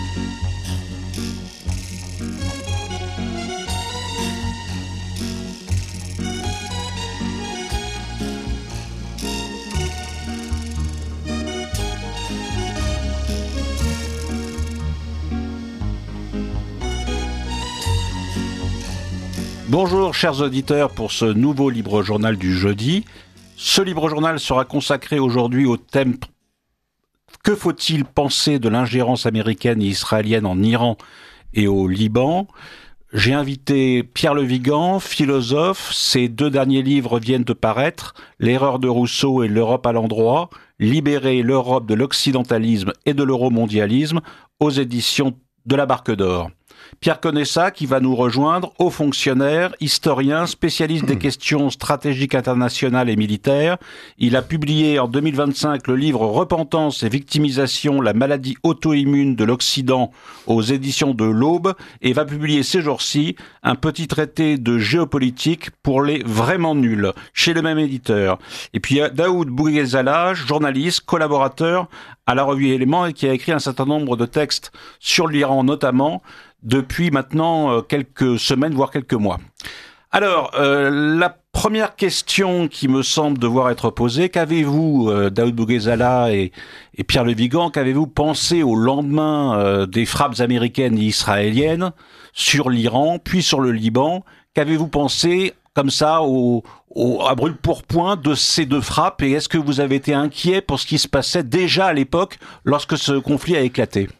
Bonjour chers auditeurs pour ce nouveau Libre Journal du jeudi. Ce Libre Journal sera consacré aujourd'hui au thème « Que faut-il penser de l'ingérence américaine et israélienne en Iran et au Liban ?» J'ai invité Pierre Le Vigan, philosophe. Ses 2 derniers livres viennent de paraître, L'erreur de Rousseau et l'Europe à l'endroit, Libérer l'Europe de l'occidentalisme et de l'euromondialisme aux éditions de la Barque d'Or. Pierre Conessa, qui va nous rejoindre, haut fonctionnaire, historien, spécialiste des questions stratégiques internationales et militaires. Il a publié en 2025 le livre Repentance et victimisation, la maladie auto-immune de l'Occident aux éditions de l'Aube et va publier ces jours-ci un petit traité de géopolitique pour les vraiment nuls chez le même éditeur. Et puis Daoud Bouguezala, journaliste, collaborateur à la revue Éléments et qui a écrit un certain nombre de textes sur l'Iran notamment, depuis maintenant quelques semaines, voire quelques mois. Alors, la première question qui me semble devoir être posée, qu'avez-vous, Daoud Bouguezala et Pierre Le Vigan, qu'avez-vous pensé au lendemain des frappes américaines et israéliennes sur l'Iran, puis sur le Liban? Qu'avez-vous pensé, comme ça, à brûle-pourpoint de ces 2 frappes? Et est-ce que vous avez été inquiet pour ce qui se passait déjà à l'époque, lorsque ce conflit a éclaté?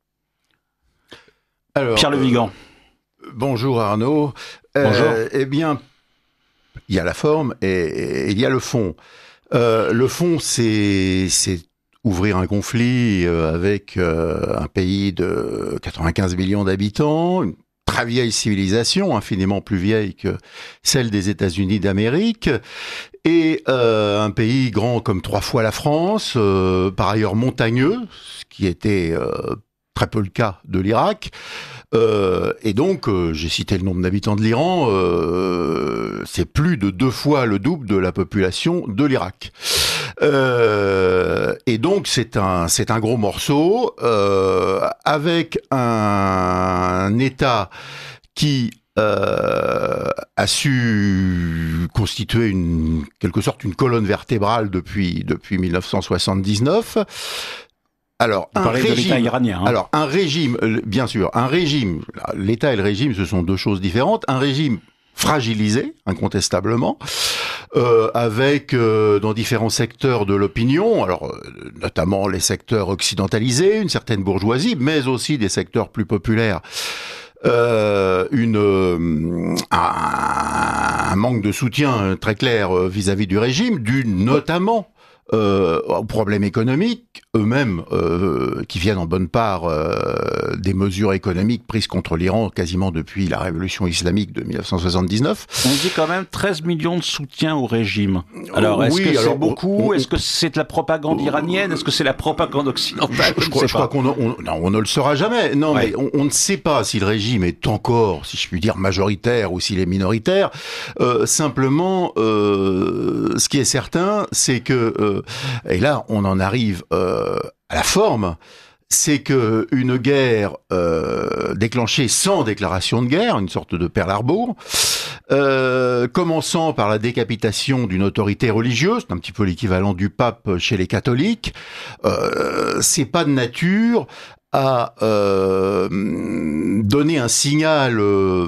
Alors, Pierre Le Vigan. Bonjour Arnaud. Bonjour. Eh bien, il y a la forme et il y a le fond. Le fond, c'est ouvrir un conflit avec un pays de 95 millions d'habitants, une très vieille civilisation, infiniment plus vieille que celle des États-Unis d'Amérique, et un pays grand comme 3 fois la France, par ailleurs montagneux, ce qui était très peu le cas de l'Irak. Et donc, j'ai cité le nombre d'habitants de l'Iran, c'est plus de 2 fois le double de la population de l'Irak. Et donc, c'est un gros morceau, avec un État qui a su constituer quelque sorte une colonne vertébrale depuis 1979. Alors, Vous parlez de l'État iranien. Alors, un régime, bien sûr, l'État et le régime, ce sont 2 choses différentes. Un régime fragilisé, incontestablement, avec dans différents secteurs de l'opinion, alors notamment les secteurs occidentalisés, une certaine bourgeoisie, mais aussi des secteurs plus populaires, un manque de soutien très clair vis-à-vis du régime, dû notamment aux problèmes économiques, eux-mêmes qui viennent en bonne part des mesures économiques prises contre l'Iran quasiment depuis la révolution islamique de 1979. On dit quand même 13 millions de soutien au régime. Alors, est-ce que c'est beaucoup? Est-ce que c'est de la propagande iranienne? Est-ce que c'est la propagande occidentale? Je crois qu'on ne le saura jamais. Non, ouais. Mais on ne sait pas si le régime est encore, si je puis dire, majoritaire ou s'il est minoritaire. Simplement, ce qui est certain, c'est que et là, on en arrive à la forme, c'est que une guerre déclenchée sans déclaration de guerre, une sorte de Pearl Harbor, commençant par la décapitation d'une autorité religieuse, c'est un petit peu l'équivalent du pape chez les catholiques, c'est pas de nature à donner un signal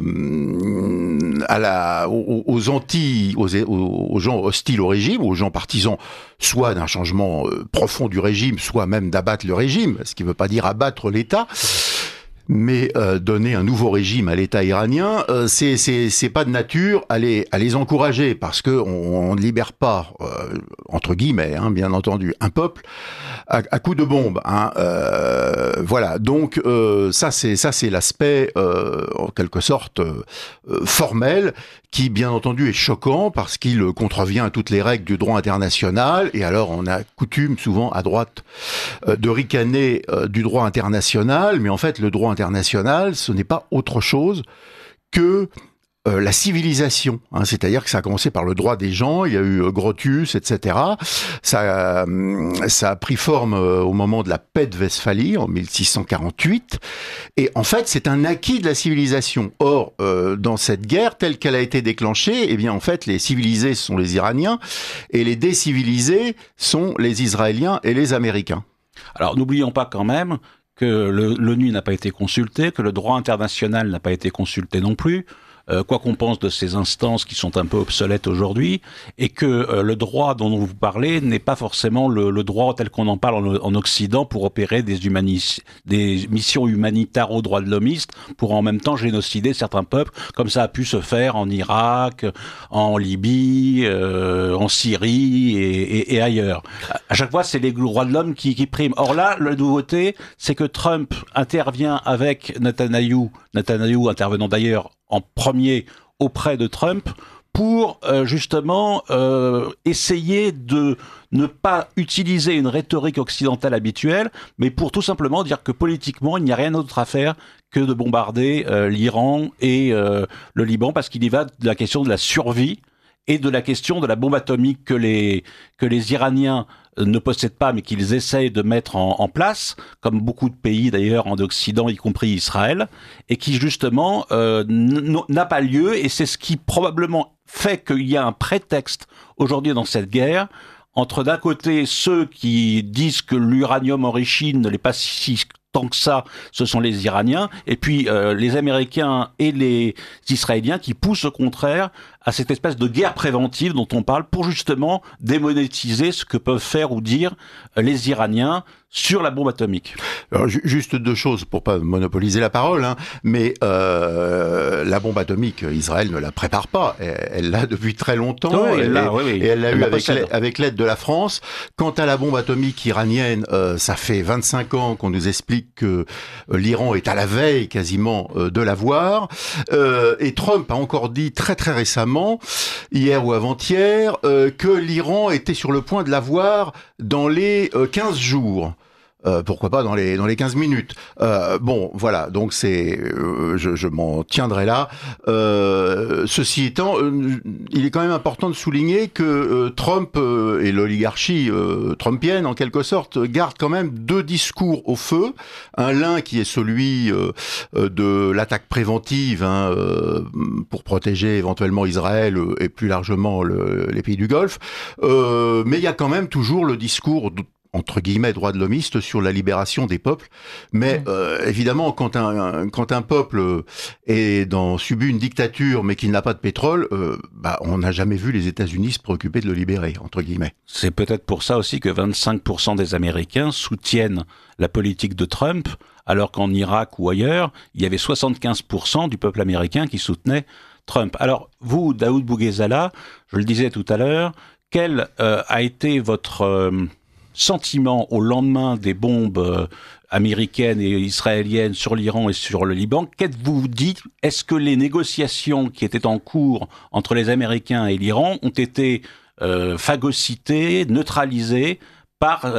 aux gens hostiles au régime, aux gens partisans, soit d'un changement profond du régime, soit même d'abattre le régime, ce qui ne veut pas dire abattre l'État. Mais donner un nouveau régime à l'État iranien, c'est pas de nature à les encourager, parce que on ne libère pas entre guillemets, hein, bien entendu, un peuple à coup de bombe. Hein, voilà. Donc ça c'est l'aspect en quelque sorte formel, qui bien entendu est choquant parce qu'il contrevient à toutes les règles du droit international. Et alors on a coutume souvent à droite de ricaner du droit international, mais en fait le droit international, ce n'est pas autre chose que la civilisation. C'est-à-dire que ça a commencé par le droit des gens, il y a eu Grotius, etc. Ça a pris forme au moment de la paix de Westphalie, en 1648. Et en fait, c'est un acquis de la civilisation. Or, dans cette guerre, telle qu'elle a été déclenchée, eh bien, en fait, les civilisés sont les Iraniens et les décivilisés sont les Israéliens et les Américains. Alors, n'oublions pas quand même que l'ONU n'a pas été consultée, que le droit international n'a pas été consulté non plus, quoi qu'on pense de ces instances qui sont un peu obsolètes aujourd'hui, et que le droit dont vous parlez n'est pas forcément le droit tel qu'on en parle en Occident pour opérer des missions humanitaires aux droits de l'homiste, pour en même temps génocider certains peuples, comme ça a pu se faire en Irak, en Libye, en Syrie et ailleurs. À chaque fois, c'est les droits de l'homme qui priment. Or là, la nouveauté, c'est que Trump intervient avec Netanyahou intervenant d'ailleurs en premier auprès de Trump, pour justement essayer de ne pas utiliser une rhétorique occidentale habituelle, mais pour tout simplement dire que politiquement, il n'y a rien d'autre à faire que de bombarder l'Iran et le Liban, parce qu'il y va de la question de la survie et de la question de la bombe atomique que les Iraniens ne possèdent pas, mais qu'ils essayent de mettre en place, comme beaucoup de pays d'ailleurs en Occident, y compris Israël, et qui justement n'a pas lieu, et c'est ce qui probablement fait qu'il y a un prétexte aujourd'hui dans cette guerre, entre d'un côté ceux qui disent que l'uranium enrichi ne l'est pas si tant que ça, ce sont les Iraniens, et puis les Américains et les Israéliens qui poussent au contraire à cette espèce de guerre préventive dont on parle pour justement démonétiser ce que peuvent faire ou dire les Iraniens sur la bombe atomique. Alors, juste deux choses pour pas monopoliser la parole, mais la bombe atomique, Israël ne la prépare pas. Elle l'a depuis très longtemps, oui, et elle l'a eu avec l'aide de la France. Quant à la bombe atomique iranienne, ça fait 25 ans qu'on nous explique que l'Iran est à la veille quasiment de l'avoir. Et Trump a encore dit très très récemment, hier ou avant-hier, que l'Iran était sur le point de l'avoir dans les 15 jours. Pourquoi pas dans les 15 minutes. Bon, voilà, donc je m'en tiendrai là. Ceci étant, il est quand même important de souligner que Trump et l'oligarchie trumpienne, en quelque sorte, gardent quand même deux discours au feu. L'un qui est celui de l'attaque préventive pour protéger éventuellement Israël et plus largement les pays du Golfe. Mais il y a quand même toujours le discours entre guillemets droit de l'homiste sur la libération des peuples, mais évidemment quand un peuple subit une dictature mais qu'il n'a pas de pétrole, on n'a jamais vu les États-Unis se préoccuper de le libérer, entre guillemets. C'est peut-être pour ça aussi que 25% des Américains soutiennent la politique de Trump, alors qu'en Irak ou ailleurs, il y avait 75% du peuple américain qui soutenait Trump. Alors vous, Daoud Bouguezala, je le disais tout à l'heure, quel a été votre sentiment au lendemain des bombes américaines et israéliennes sur l'Iran et sur le Liban? Qu'êtes-vous dit? Est-ce que les négociations qui étaient en cours entre les Américains et l'Iran ont été phagocytées, neutralisées par,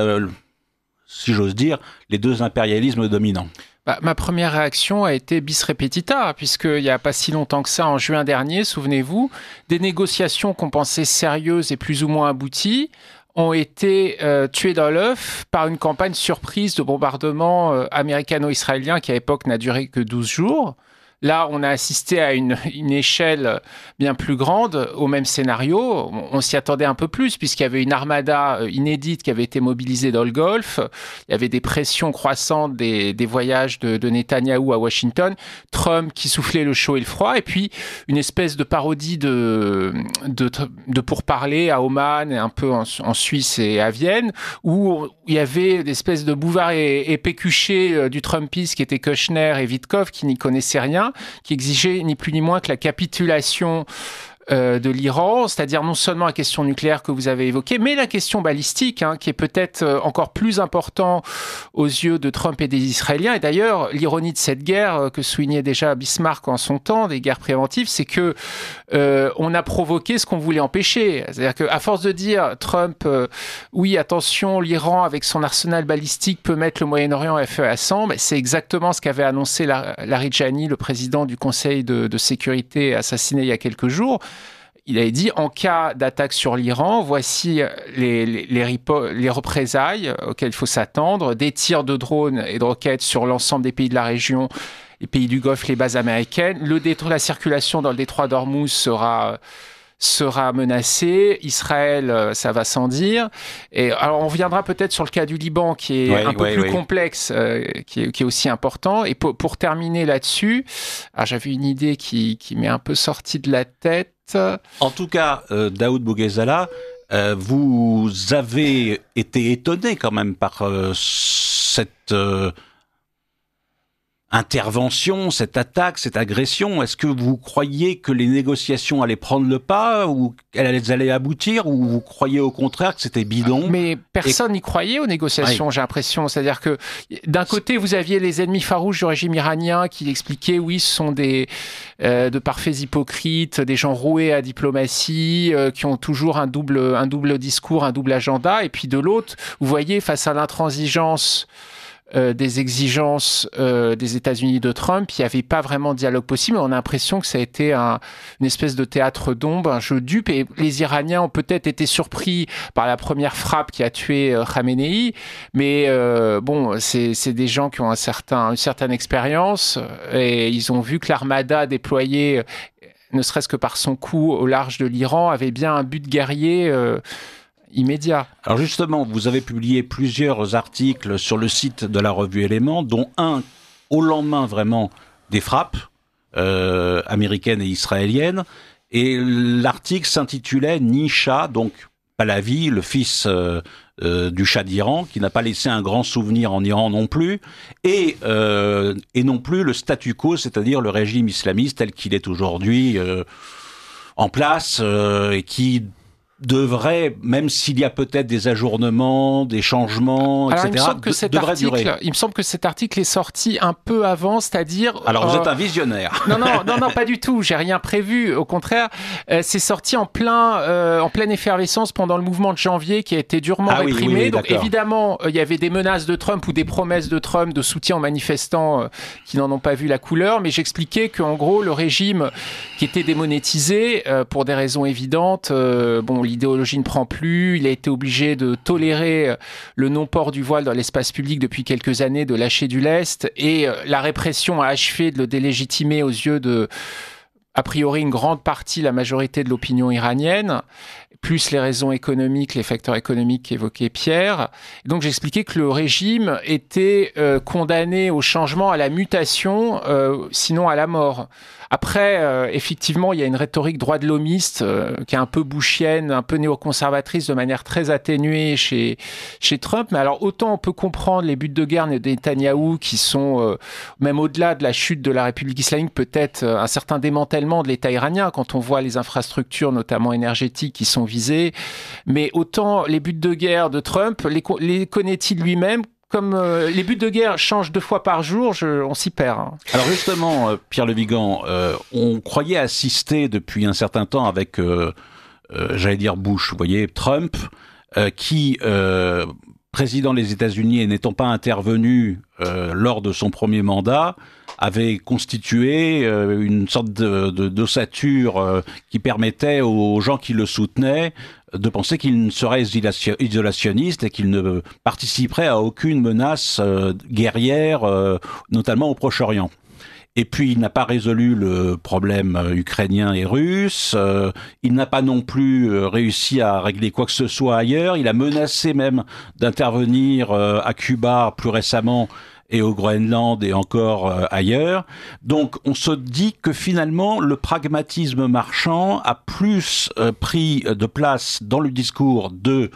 si j'ose dire, les deux impérialismes dominants? Ma première réaction a été bis repetita, puisqu'il n'y a pas si longtemps que ça, en juin dernier, souvenez-vous, des négociations qu'on pensait sérieuses et plus ou moins abouties ont été tués dans l'œuf par une campagne surprise de bombardement américano-israélien qui à l'époque n'a duré que 12 jours. Là, on a assisté à une échelle bien plus grande au même scénario. On s'y attendait un peu plus puisqu'il y avait une armada inédite qui avait été mobilisée dans le Golfe. Il y avait des pressions croissantes des voyages de Netanyahou à Washington. Trump qui soufflait le chaud et le froid. Et puis, une espèce de parodie de pourparlers à Oman et un peu en Suisse et à Vienne où il y avait des espèces de bouvards et pécuchés du Trumpisme qui étaient Kushner et Witkoff qui n'y connaissaient rien, qui exigeait ni plus ni moins que la capitulation de l'Iran, c'est-à-dire non seulement la question nucléaire que vous avez évoquée, mais la question balistique, qui est peut-être encore plus important aux yeux de Trump et des Israéliens. Et d'ailleurs, l'ironie de cette guerre, que soulignait déjà Bismarck en son temps, des guerres préventives, c'est que on a provoqué ce qu'on voulait empêcher. C'est-à-dire qu'à force de dire Trump, oui, attention, l'Iran avec son arsenal balistique peut mettre le Moyen-Orient à feu et à sang, c'est exactement ce qu'avait annoncé Larijani, le président du Conseil de sécurité assassiné il y a quelques jours. Il avait dit, en cas d'attaque sur l'Iran, voici les représailles auxquelles il faut s'attendre, des tirs de drones et de roquettes sur l'ensemble des pays de la région, les pays du Golfe, les bases américaines. La circulation dans le détroit d'Ormuz sera menacée. Israël, ça va sans dire. Et alors, on reviendra peut-être sur le cas du Liban, qui est un peu plus complexe, qui est aussi important. Et pour terminer là-dessus, j'avais une idée qui m'est un peu sortie de la tête. En tout cas, Daoud Boughezala, vous avez été étonné quand même par cette intervention, cette attaque, cette agression. Est-ce que vous croyez que les négociations allaient prendre le pas ou qu'elles allaient aboutir, ou vous croyez au contraire que c'était bidon? Mais personne n'y croyait aux négociations, j'ai l'impression. C'est-à-dire que d'un côté, vous aviez les ennemis farouches du régime iranien qui expliquaient, oui, ce sont de parfaits hypocrites, des gens roués à diplomatie, qui ont toujours un double discours, un double agenda. Et puis de l'autre, vous voyez, face à l'intransigeance des exigences des États-Unis de Trump, il n'y avait pas vraiment de dialogue possible. On a l'impression que ça a été une espèce de théâtre d'ombre, un jeu dupe. Et les Iraniens ont peut-être été surpris par la première frappe qui a tué Khamenei. Mais c'est des gens qui ont une certaine expérience. Et ils ont vu que l'armada déployée, ne serait-ce que par son coup au large de l'Iran, avait bien un but guerrier immédiat. Alors justement, vous avez publié plusieurs articles sur le site de la revue Éléments, dont un au lendemain vraiment des frappes américaines et israéliennes. Et l'article s'intitulait « Ni Shah », donc Pahlavi, le fils du Shah d'Iran, qui n'a pas laissé un grand souvenir en Iran non plus, et non plus le statu quo, c'est-à-dire le régime islamiste tel qu'il est aujourd'hui en place, et qui devrait, même s'il y a peut-être des ajournements, des changements, alors, etc., devrait durer. Il me semble que cet article est sorti un peu avant, c'est-à-dire... Alors, vous êtes un visionnaire. Non, pas du tout. J'ai rien prévu. Au contraire, c'est sorti en pleine effervescence pendant le mouvement de janvier qui a été durement réprimé. Oui, donc, évidemment, il y avait des menaces de Trump ou des promesses de Trump de soutien aux manifestants qui n'en ont pas vu la couleur. Mais j'expliquais qu'en gros, le régime qui était démonétisé pour des raisons évidentes, l'idéologie ne prend plus, il a été obligé de tolérer le non-port du voile dans l'espace public depuis quelques années, de lâcher du lest, et la répression a achevé de le délégitimer aux yeux de, a priori, une grande partie, la majorité de l'opinion iranienne, plus les raisons économiques, les facteurs économiques qu'évoquait Pierre. Et donc j'expliquais que le régime était condamné au changement, à la mutation, sinon à la mort. Après, effectivement, il y a une rhétorique droit de l'homiste qui est un peu bushienne, un peu néoconservatrice de manière très atténuée chez Trump. Mais alors, autant on peut comprendre les buts de guerre de Netanyahou qui sont, même au-delà de la chute de la République islamique, peut-être un certain démantèlement de l'État iranien quand on voit les infrastructures, notamment énergétiques, qui sont visées. Mais autant les buts de guerre de Trump, les connaît-il lui-même ? Comme les buts de guerre changent 2 fois par jour, on s'y perd. Alors justement, Pierre Le Vigan, on croyait assister depuis un certain temps avec, j'allais dire Bush, vous voyez, Trump, qui, président des États-Unis et n'étant pas intervenu lors de son premier mandat, avait constitué une sorte d'ossature qui permettait aux gens qui le soutenaient de penser qu'il ne serait isolationniste et qu'il ne participerait à aucune menace guerrière, notamment au Proche-Orient. Et puis, il n'a pas résolu le problème ukrainien et russe. Il n'a pas non plus réussi à régler quoi que ce soit ailleurs. Il a menacé même d'intervenir à Cuba plus récemment. et au Groenland et encore ailleurs. Donc on se dit que finalement le pragmatisme marchand a plus pris de place dans le discours de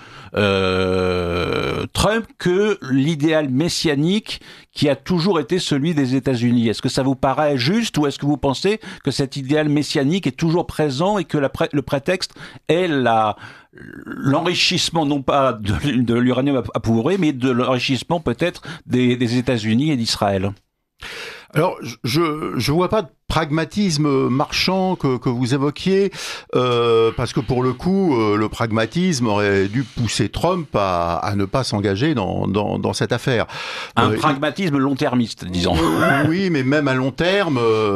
Trump que l'idéal messianique qui a toujours été celui des États-Unis. Est-ce que ça vous paraît juste ou est-ce que vous pensez que cet idéal messianique est toujours présent et que le prétexte est l'enrichissement non pas de l'uranium appauvri, mais de l'enrichissement peut-être des États-Unis et d'Israël? Alors, je vois pas de pragmatisme marchand que vous évoquiez, parce que pour le coup, le pragmatisme aurait dû pousser Trump à ne pas s'engager dans cette affaire. Un pragmatisme long-termiste, disons. Oui, mais même à long terme...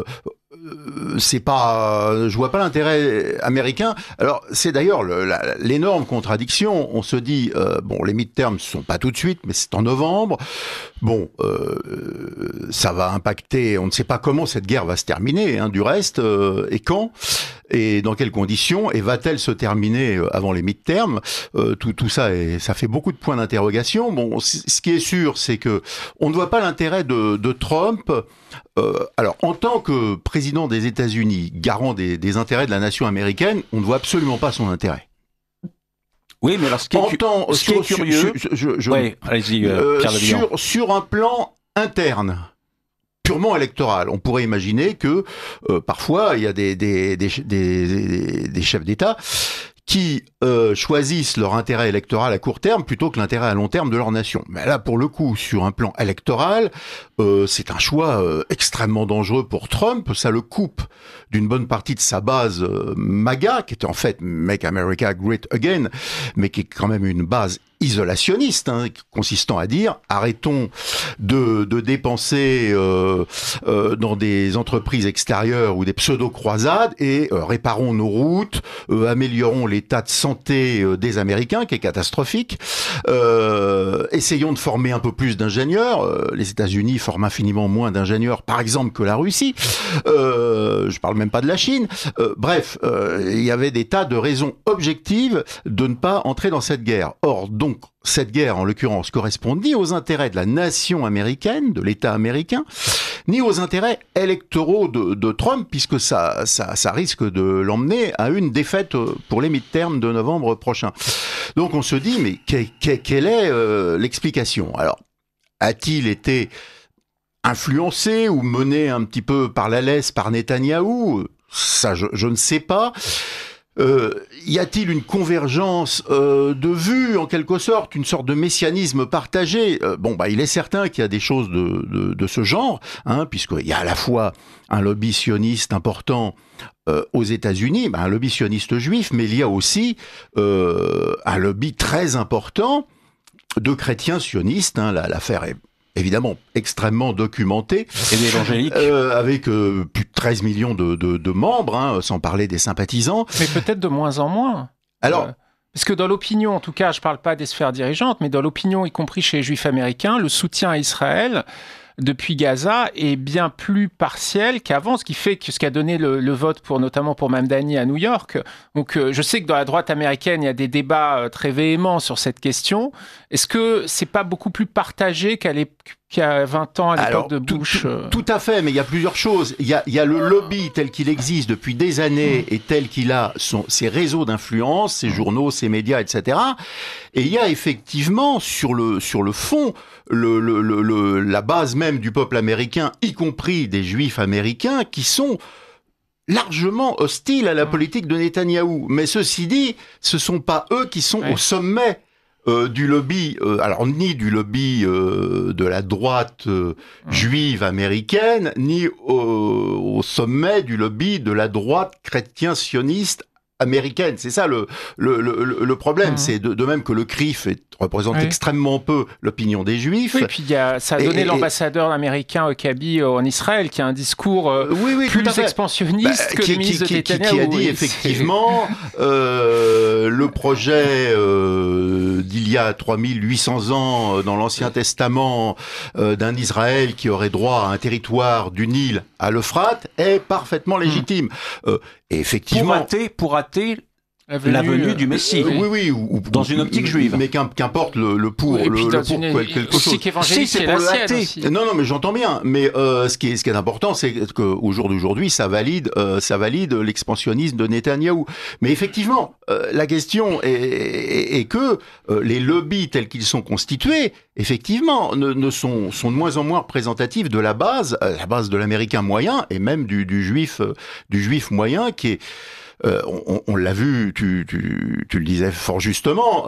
c'est pas, je vois pas l'intérêt américain. Alors c'est d'ailleurs l'énorme contradiction. On se dit bon, les midterms sont pas tout de suite, mais c'est en novembre. Bon, ça va impacter. On ne sait pas comment cette guerre va se terminer, du reste, et quand, et dans quelles conditions, et va-t-elle se terminer avant les midterms? Tout ça, ça fait beaucoup de points d'interrogation. Bon, ce qui est sûr, c'est que on ne voit pas l'intérêt de Trump. Alors, en tant que président des États-Unis, garant des intérêts de la nation américaine, on ne voit absolument pas son intérêt. Oui, mais alors ce qui est curieux, allez-y, Pierre sur un plan interne, purement électoral, on pourrait imaginer que parfois il y a des chefs d'État qui choisissent leur intérêt électoral à court terme plutôt que l'intérêt à long terme de leur nation. Mais là, pour le coup, sur un plan électoral, c'est un choix extrêmement dangereux pour Trump. Ça le coupe d'une bonne partie de sa base MAGA, qui était en fait Make America Great Again, mais qui est quand même une base isolationniste, consistant à dire arrêtons de dépenser dans des entreprises extérieures ou des pseudo-croisades et réparons nos routes, améliorons l'état de santé des Américains qui est catastrophique, essayons de former un peu plus d'ingénieurs. Les États-Unis forment infiniment moins d'ingénieurs, par exemple, que la Russie. Je parle même pas de la Chine. Bref, il y avait des tas de raisons objectives de ne pas entrer dans cette guerre. Or, donc, cette guerre, en l'occurrence, correspond ni aux intérêts de la nation américaine, de l'État américain, ni aux intérêts électoraux de Trump, puisque ça risque de l'emmener à une défaite pour les midterms de novembre prochain. Donc on se dit, mais quelle est l'explication? Alors, a-t-il été influencé ou mené un petit peu par la laisse par Netanyahou? Ça, je ne sais pas. Y a-t-il une convergence de vues, en quelque sorte, une sorte de messianisme partagé? Il est certain qu'il y a des choses de ce genre, puisqu'il y a à la fois un lobby sioniste important aux États-Unis, un lobby sioniste juif, mais il y a aussi un lobby très important de chrétiens sionistes. L'affaire est évidemment extrêmement documenté, et d'évangéliques, avec plus de 13 millions de membres, sans parler des sympathisants. Mais peut-être de moins en moins. Alors, parce que dans l'opinion, en tout cas, je ne parle pas des sphères dirigeantes, mais dans l'opinion, y compris chez les Juifs américains, le soutien à Israël depuis Gaza est bien plus partiel qu'avant, ce qui fait que ce qui a donné le vote notamment pour Mamdani à New York. Donc, je sais que dans la droite américaine, il y a des débats très véhéments sur cette question. Est-ce que c'est pas beaucoup plus partagé qu'il y a 20 ans à l'époque de Bush? Tout à fait, mais il y a plusieurs choses. Il y a le lobby tel qu'il existe depuis des années et tel qu'il a ses réseaux d'influence, ses journaux, ses médias, etc. Et il y a effectivement sur le fond la base même du peuple américain, y compris des Juifs américains, qui sont largement hostiles à la politique de Netanyahou. Mais ceci dit, ce sont pas eux qui sont au sommet du lobby, alors ni du lobby de la droite juive américaine, ni au sommet du lobby de la droite chrétien-sioniste américaine. C'est ça le problème. C'est de même que le CRIF représente extrêmement peu l'opinion des Juifs. Oui, puis ça a donné l'ambassadeur américain Kabi en Israël, qui a un discours plus expansionniste que le ministre de Netanyahou. Qui a dit effectivement le projet d'il y a 3800 ans dans l'Ancien Testament d'un Israël qui aurait droit à un territoire du Nil à l'Euphrate est parfaitement légitime. Et effectivement, pour rater la venue du Messie. Oui, dans une optique juive. Mais qu'importe le pour, et puis le dans pour une quelque chose. optique évangélique, Si, c'est c'est pour la le sienne athée. aussi. Non, mais j'entends bien. Mais ce qui est important, c'est qu'au jour d'aujourd'hui, ça valide l'expansionnisme de Netanyahou. Mais effectivement, la question est que les lobbies tels qu'ils sont constitués, effectivement, sont de moins en moins représentatifs de la base de l'Américain moyen et même du juif moyen qui est on l'a vu, tu le disais fort justement,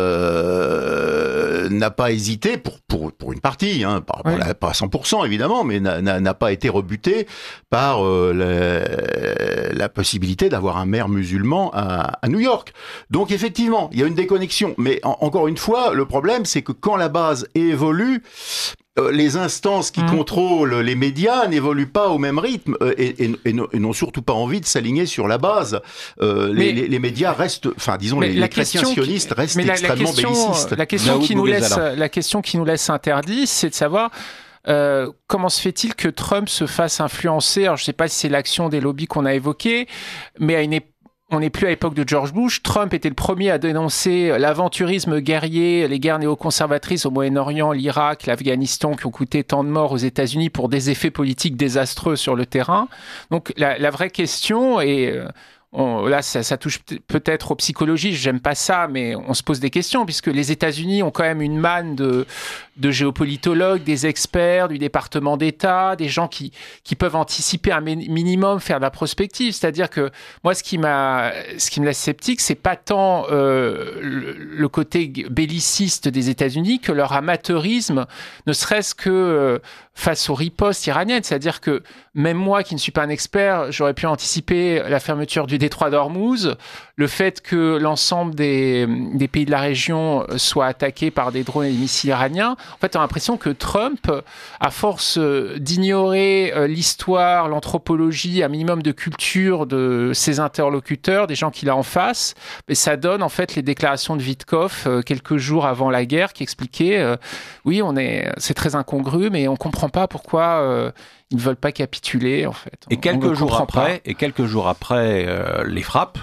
n'a pas hésité pour une partie, hein, pas à 100% évidemment, mais n'a pas été rebuté par la possibilité d'avoir un maire musulman à New York. Donc effectivement, il y a une déconnexion. Mais encore une fois, le problème, c'est que quand la base évolue, les instances qui contrôlent les médias n'évoluent pas au même rythme et n'ont surtout pas envie de s'aligner sur la base. Les médias restent, enfin disons, les chrétiens sionistes restent extrêmement bellicistes. La question qui nous laisse interdit, c'est de savoir comment se fait-il que Trump se fasse influencer. Alors je ne sais pas si c'est l'action des lobbies qu'on a évoquée, mais on n'est plus à l'époque de George Bush. Trump était le premier à dénoncer l'aventurisme guerrier, les guerres néoconservatrices au Moyen-Orient, l'Irak, l'Afghanistan, qui ont coûté tant de morts aux États-Unis pour des effets politiques désastreux sur le terrain. Donc la vraie question est... là, ça touche peut-être aux psychologies, j'aime pas ça, mais on se pose des questions, puisque les États-Unis ont quand même une manne de géopolitologues, des experts, du département d'État, des gens qui peuvent anticiper un minimum, faire de la prospective. C'est-à-dire que moi, ce qui me laisse sceptique, c'est pas tant le côté belliciste des États-Unis que leur amateurisme, ne serait-ce que face aux ripostes iraniennes. C'est-à-dire que même moi, qui ne suis pas un expert, j'aurais pu anticiper la fermeture du détroit d'Ormuz, le fait que l'ensemble des pays de la région soient attaqués par des drones et des missiles iraniens. En fait, on a l'impression que Trump, à force d'ignorer l'histoire, l'anthropologie, un minimum de culture de ses interlocuteurs, des gens qu'il a en face, mais ça donne en fait les déclarations de Witkoff quelques jours avant la guerre qui expliquaient oui, c'est très incongru, mais on comprend pas pourquoi ils ne veulent pas capituler en fait. Et quelques jours après les frappes,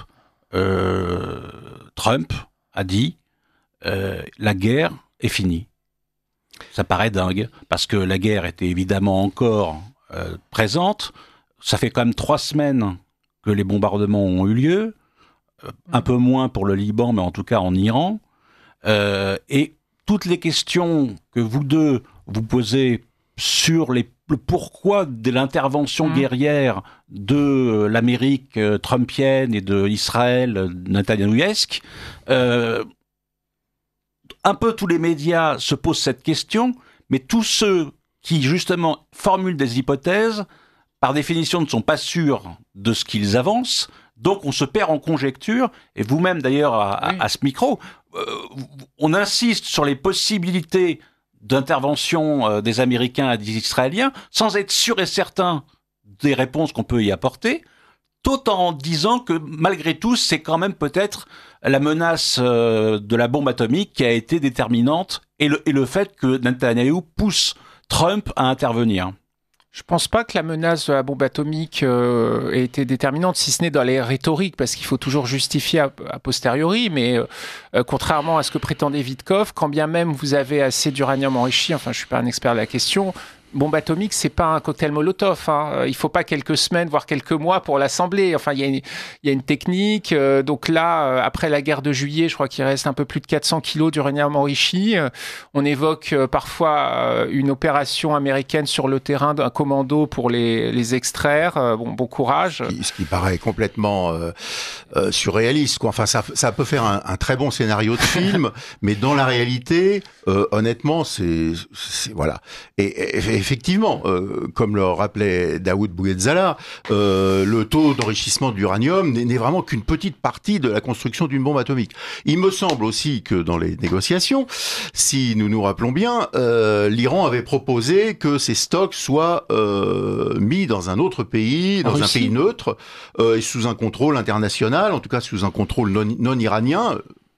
Trump a dit la guerre est finie. Ça paraît dingue, parce que la guerre était évidemment encore présente. Ça fait quand même 3 semaines que les bombardements ont eu lieu, un peu moins pour le Liban, mais en tout cas en Iran. Et toutes les questions que vous deux vous posez sur le pourquoi de l'intervention guerrière de l'Amérique trumpienne et de Israël netanyahouesque, un peu tous les médias se posent cette question, mais tous ceux qui justement formulent des hypothèses, par définition ne sont pas sûrs de ce qu'ils avancent, donc on se perd en conjecture, et vous-même d'ailleurs à ce micro, on insiste sur les possibilités d'intervention des Américains et des Israéliens, sans être sûr et certain des réponses qu'on peut y apporter, tout en disant que malgré tout, c'est quand même peut-être la menace de la bombe atomique qui a été déterminante, et le fait que Netanyahou pousse Trump à intervenir. Je pense pas que la menace de la bombe atomique ait été déterminante, si ce n'est dans les rhétoriques, parce qu'il faut toujours justifier a posteriori, mais contrairement à ce que prétendait Witkoff, quand bien même vous avez assez d'uranium enrichi, enfin je suis pas un expert de la question, bombe atomique, c'est pas un cocktail Molotov. Hein. Il faut pas quelques semaines, voire quelques mois pour l'assembler. Enfin, il y a une technique. Donc là, après la guerre de juillet, je crois qu'il reste un peu plus de 400 kilos d'uranium enrichi. On évoque parfois une opération américaine sur le terrain d'un commando pour les extraire. Bon courage. Ce qui paraît complètement surréaliste, quoi. Enfin, ça peut faire un très bon scénario de film, mais dans la réalité, honnêtement, c'est voilà. Et effectivement, comme le rappelait Daoud Bouguedzala, le taux d'enrichissement d'uranium n'est vraiment qu'une petite partie de la construction d'une bombe atomique. Il me semble aussi que dans les négociations, si nous nous rappelons bien, l'Iran avait proposé que ces stocks soient mis dans un autre pays, dans un pays neutre, et sous un contrôle international, en tout cas sous un contrôle non iranien.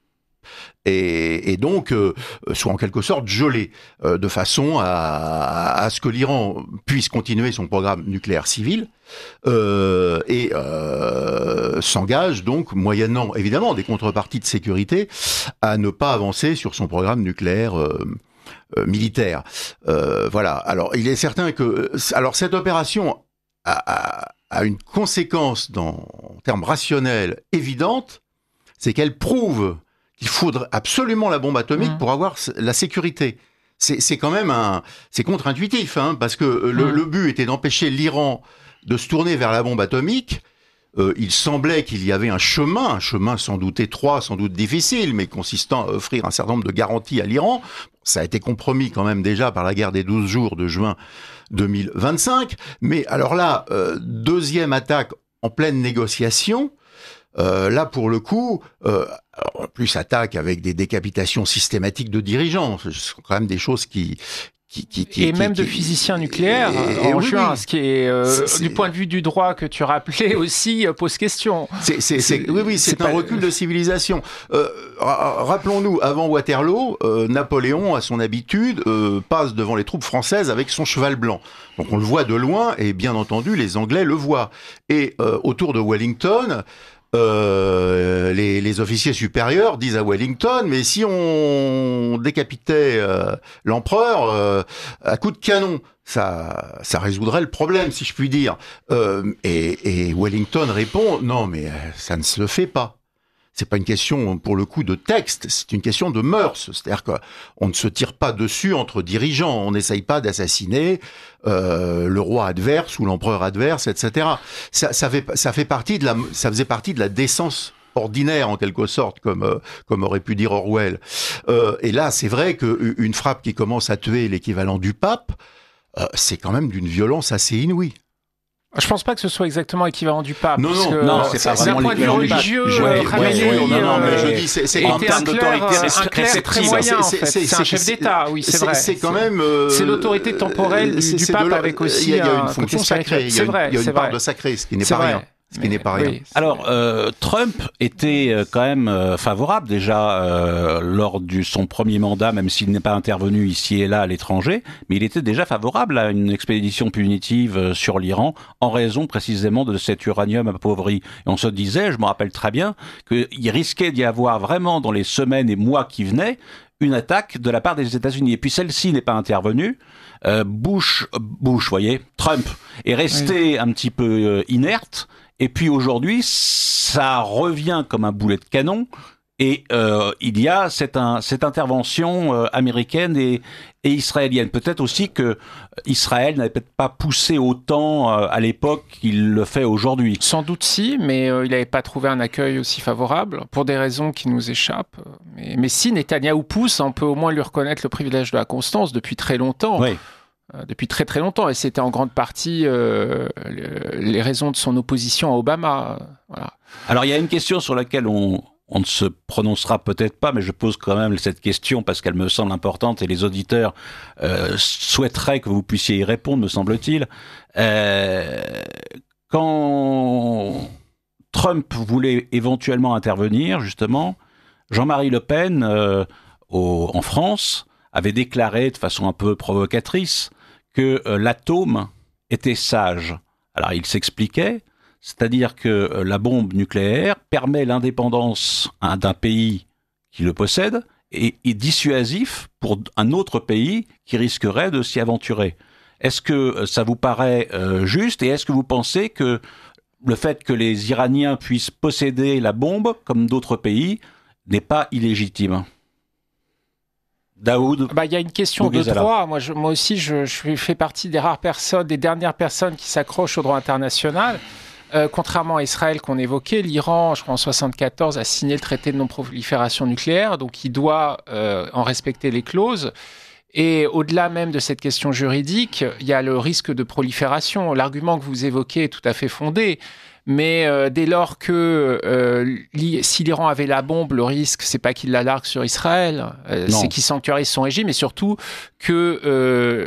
Et donc soit en quelque sorte gelé, de façon à ce que l'Iran puisse continuer son programme nucléaire civil et s'engage donc, moyennant évidemment des contreparties de sécurité, à ne pas avancer sur son programme nucléaire militaire. Voilà. Alors il est certain que cette opération a une conséquence en termes rationnels évidente, c'est qu'elle prouve qu'il faudrait absolument la bombe atomique pour avoir la sécurité. C'est quand même c'est contre-intuitif, hein, parce que le but était d'empêcher l'Iran de se tourner vers la bombe atomique. Il semblait qu'il y avait un chemin sans doute étroit, sans doute difficile, mais consistant à offrir un certain nombre de garanties à l'Iran. Ça a été compromis quand même déjà par la guerre des 12 jours de juin 2025. Mais alors là, deuxième attaque en pleine négociation. Là, pour le coup, en plus attaque avec des décapitations systématiques de dirigeants. Ce sont quand même des choses qui de physiciens nucléaires en juin, ce qui est, du point de vue du droit que tu rappelais aussi, pose question. C'est un recul de civilisation. Rappelons-nous, avant Waterloo, Napoléon, à son habitude, passe devant les troupes françaises avec son cheval blanc. Donc on le voit de loin, et bien entendu, les Anglais le voient. Et autour de Wellington, les officiers supérieurs disent à Wellington, mais si on décapitait l'empereur à coups de canon, ça résoudrait le problème, si je puis dire. Et Wellington répond, non, mais ça ne se le fait pas. C'est pas une question, pour le coup, de texte, c'est une question de mœurs. C'est-à-dire qu'on ne se tire pas dessus entre dirigeants, on n'essaye pas d'assassiner le roi adverse ou l'empereur adverse, etc. Ça faisait partie de la décence ordinaire, en quelque sorte, comme aurait pu dire Orwell. Et là, c'est vrai qu'une frappe qui commence à tuer l'équivalent du pape, c'est quand même d'une violence assez inouïe. Je pense pas que ce soit exactement équivalent du pape. Non, c'est pas vraiment d'un point de vue religieux. Mais je dis, c'est en termes d'autorité, un clerc très moyen, en fait. C'est un chef d'État, oui, c'est vrai. C'est quand même. C'est l'autorité temporelle du pape avec aussi. Il y a une fonction sacrée. Il y a une part de sacré, ce qui n'est pas rien. Oui. Alors, Trump était quand même favorable déjà lors de son premier mandat, même s'il n'est pas intervenu ici et là à l'étranger, mais il était déjà favorable à une expédition punitive sur l'Iran en raison précisément de cet uranium appauvri. Et on se disait, je me rappelle très bien, qu'il risquait d'y avoir vraiment dans les semaines et mois qui venaient une attaque de la part des États-Unis. Et puis celle-ci n'est pas intervenue. Trump est resté un petit peu inerte. Et puis aujourd'hui, ça revient comme un boulet de canon, et il y a cette intervention américaine et israélienne. Peut-être aussi que Israël n'avait peut-être pas poussé autant à l'époque qu'il le fait aujourd'hui. Sans doute si, mais il n'avait pas trouvé un accueil aussi favorable, pour des raisons qui nous échappent. Mais si Netanyahou pousse, on peut au moins lui reconnaître le privilège de la constance depuis très longtemps. Oui. Depuis très très longtemps, et c'était en grande partie les raisons de son opposition à Obama. Voilà. Alors il y a une question sur laquelle on ne se prononcera peut-être pas, mais je pose quand même cette question parce qu'elle me semble importante et les auditeurs souhaiteraient que vous puissiez y répondre, me semble-t-il. Quand Trump voulait éventuellement intervenir, justement, Jean-Marie Le Pen, en France, avait déclaré de façon un peu provocatrice que l'atome était sage. Alors il s'expliquait, c'est-à-dire que la bombe nucléaire permet l'indépendance d'un pays qui le possède et est dissuasif pour un autre pays qui risquerait de s'y aventurer. Est-ce que ça vous paraît juste, et est-ce que vous pensez que le fait que les Iraniens puissent posséder la bombe, comme d'autres pays, n'est pas illégitime ? Daoud. Il y a une question de droit. Moi aussi, je fais partie des rares personnes, des dernières personnes qui s'accrochent au droit international. Contrairement à Israël qu'on évoquait, l'Iran, je crois en 1974, a signé le traité de non-prolifération nucléaire, donc il doit en respecter les clauses. Et au-delà même de cette question juridique, il y a le risque de prolifération. L'argument que vous évoquez est tout à fait fondé. Mais dès lors que si l'Iran avait la bombe, le risque, c'est pas qu'il la largue sur Israël, c'est qu'il sanctuarise son régime, et surtout que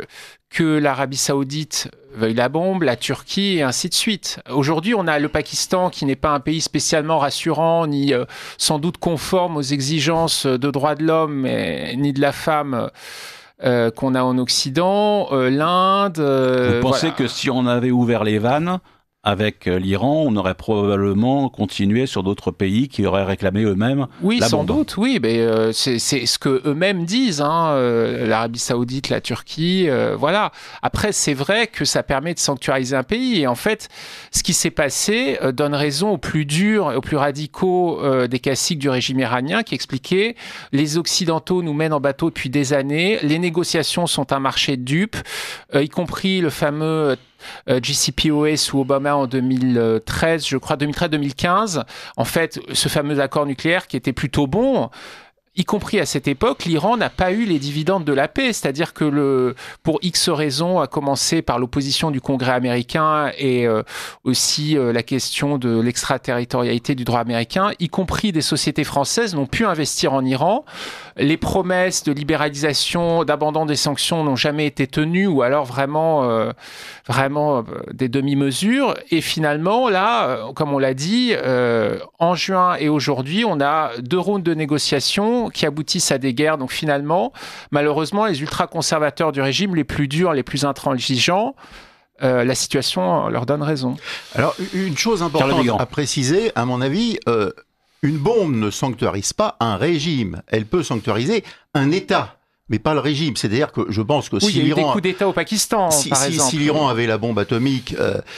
que l'Arabie Saoudite veuille la bombe, la Turquie et ainsi de suite. Aujourd'hui, on a le Pakistan qui n'est pas un pays spécialement rassurant, ni sans doute conforme aux exigences de droits de l'homme, ni de la femme qu'on a en Occident, l'Inde... Vous pensez que si on avait ouvert les vannes avec l'Iran, on aurait probablement continué sur d'autres pays qui auraient réclamé eux-mêmes oui, la sans bombe. doute, oui, mais c'est ce que eux-mêmes disent, l'Arabie Saoudite, la Turquie, voilà. Après, c'est vrai que ça permet de sanctuariser un pays, et en fait, ce qui s'est passé donne raison aux plus durs, aux plus radicaux des caciques du régime iranien, qui expliquaient les Occidentaux nous mènent en bateau depuis des années, les négociations sont un marché de dupes, y compris le fameux JCPOA sous Obama en 2013, je crois 2013-2015. En fait, ce fameux accord nucléaire qui était plutôt bon, y compris à cette époque, l'Iran n'a pas eu les dividendes de la paix. C'est-à-dire que pour X raisons, à commencer par l'opposition du Congrès américain et aussi la question de l'extraterritorialité du droit américain, y compris des sociétés françaises n'ont pu investir en Iran. Les promesses de libéralisation, d'abandon des sanctions n'ont jamais été tenues, ou alors vraiment des demi-mesures. Et finalement, là, comme on l'a dit, en juin et aujourd'hui, on a 2 rounds de négociations qui aboutissent à des guerres. Donc finalement, malheureusement, les ultra-conservateurs du régime, les plus durs, les plus intransigeants, la situation leur donne raison. Alors, une chose importante à préciser, à mon avis, une bombe ne sanctuarise pas un régime. Elle peut sanctuariser un État, mais pas le régime. C'est-à-dire que je pense que oui, si il y a eu l'Iran... des coups d'État au Pakistan, par exemple. Si l'Iran avait la bombe atomique,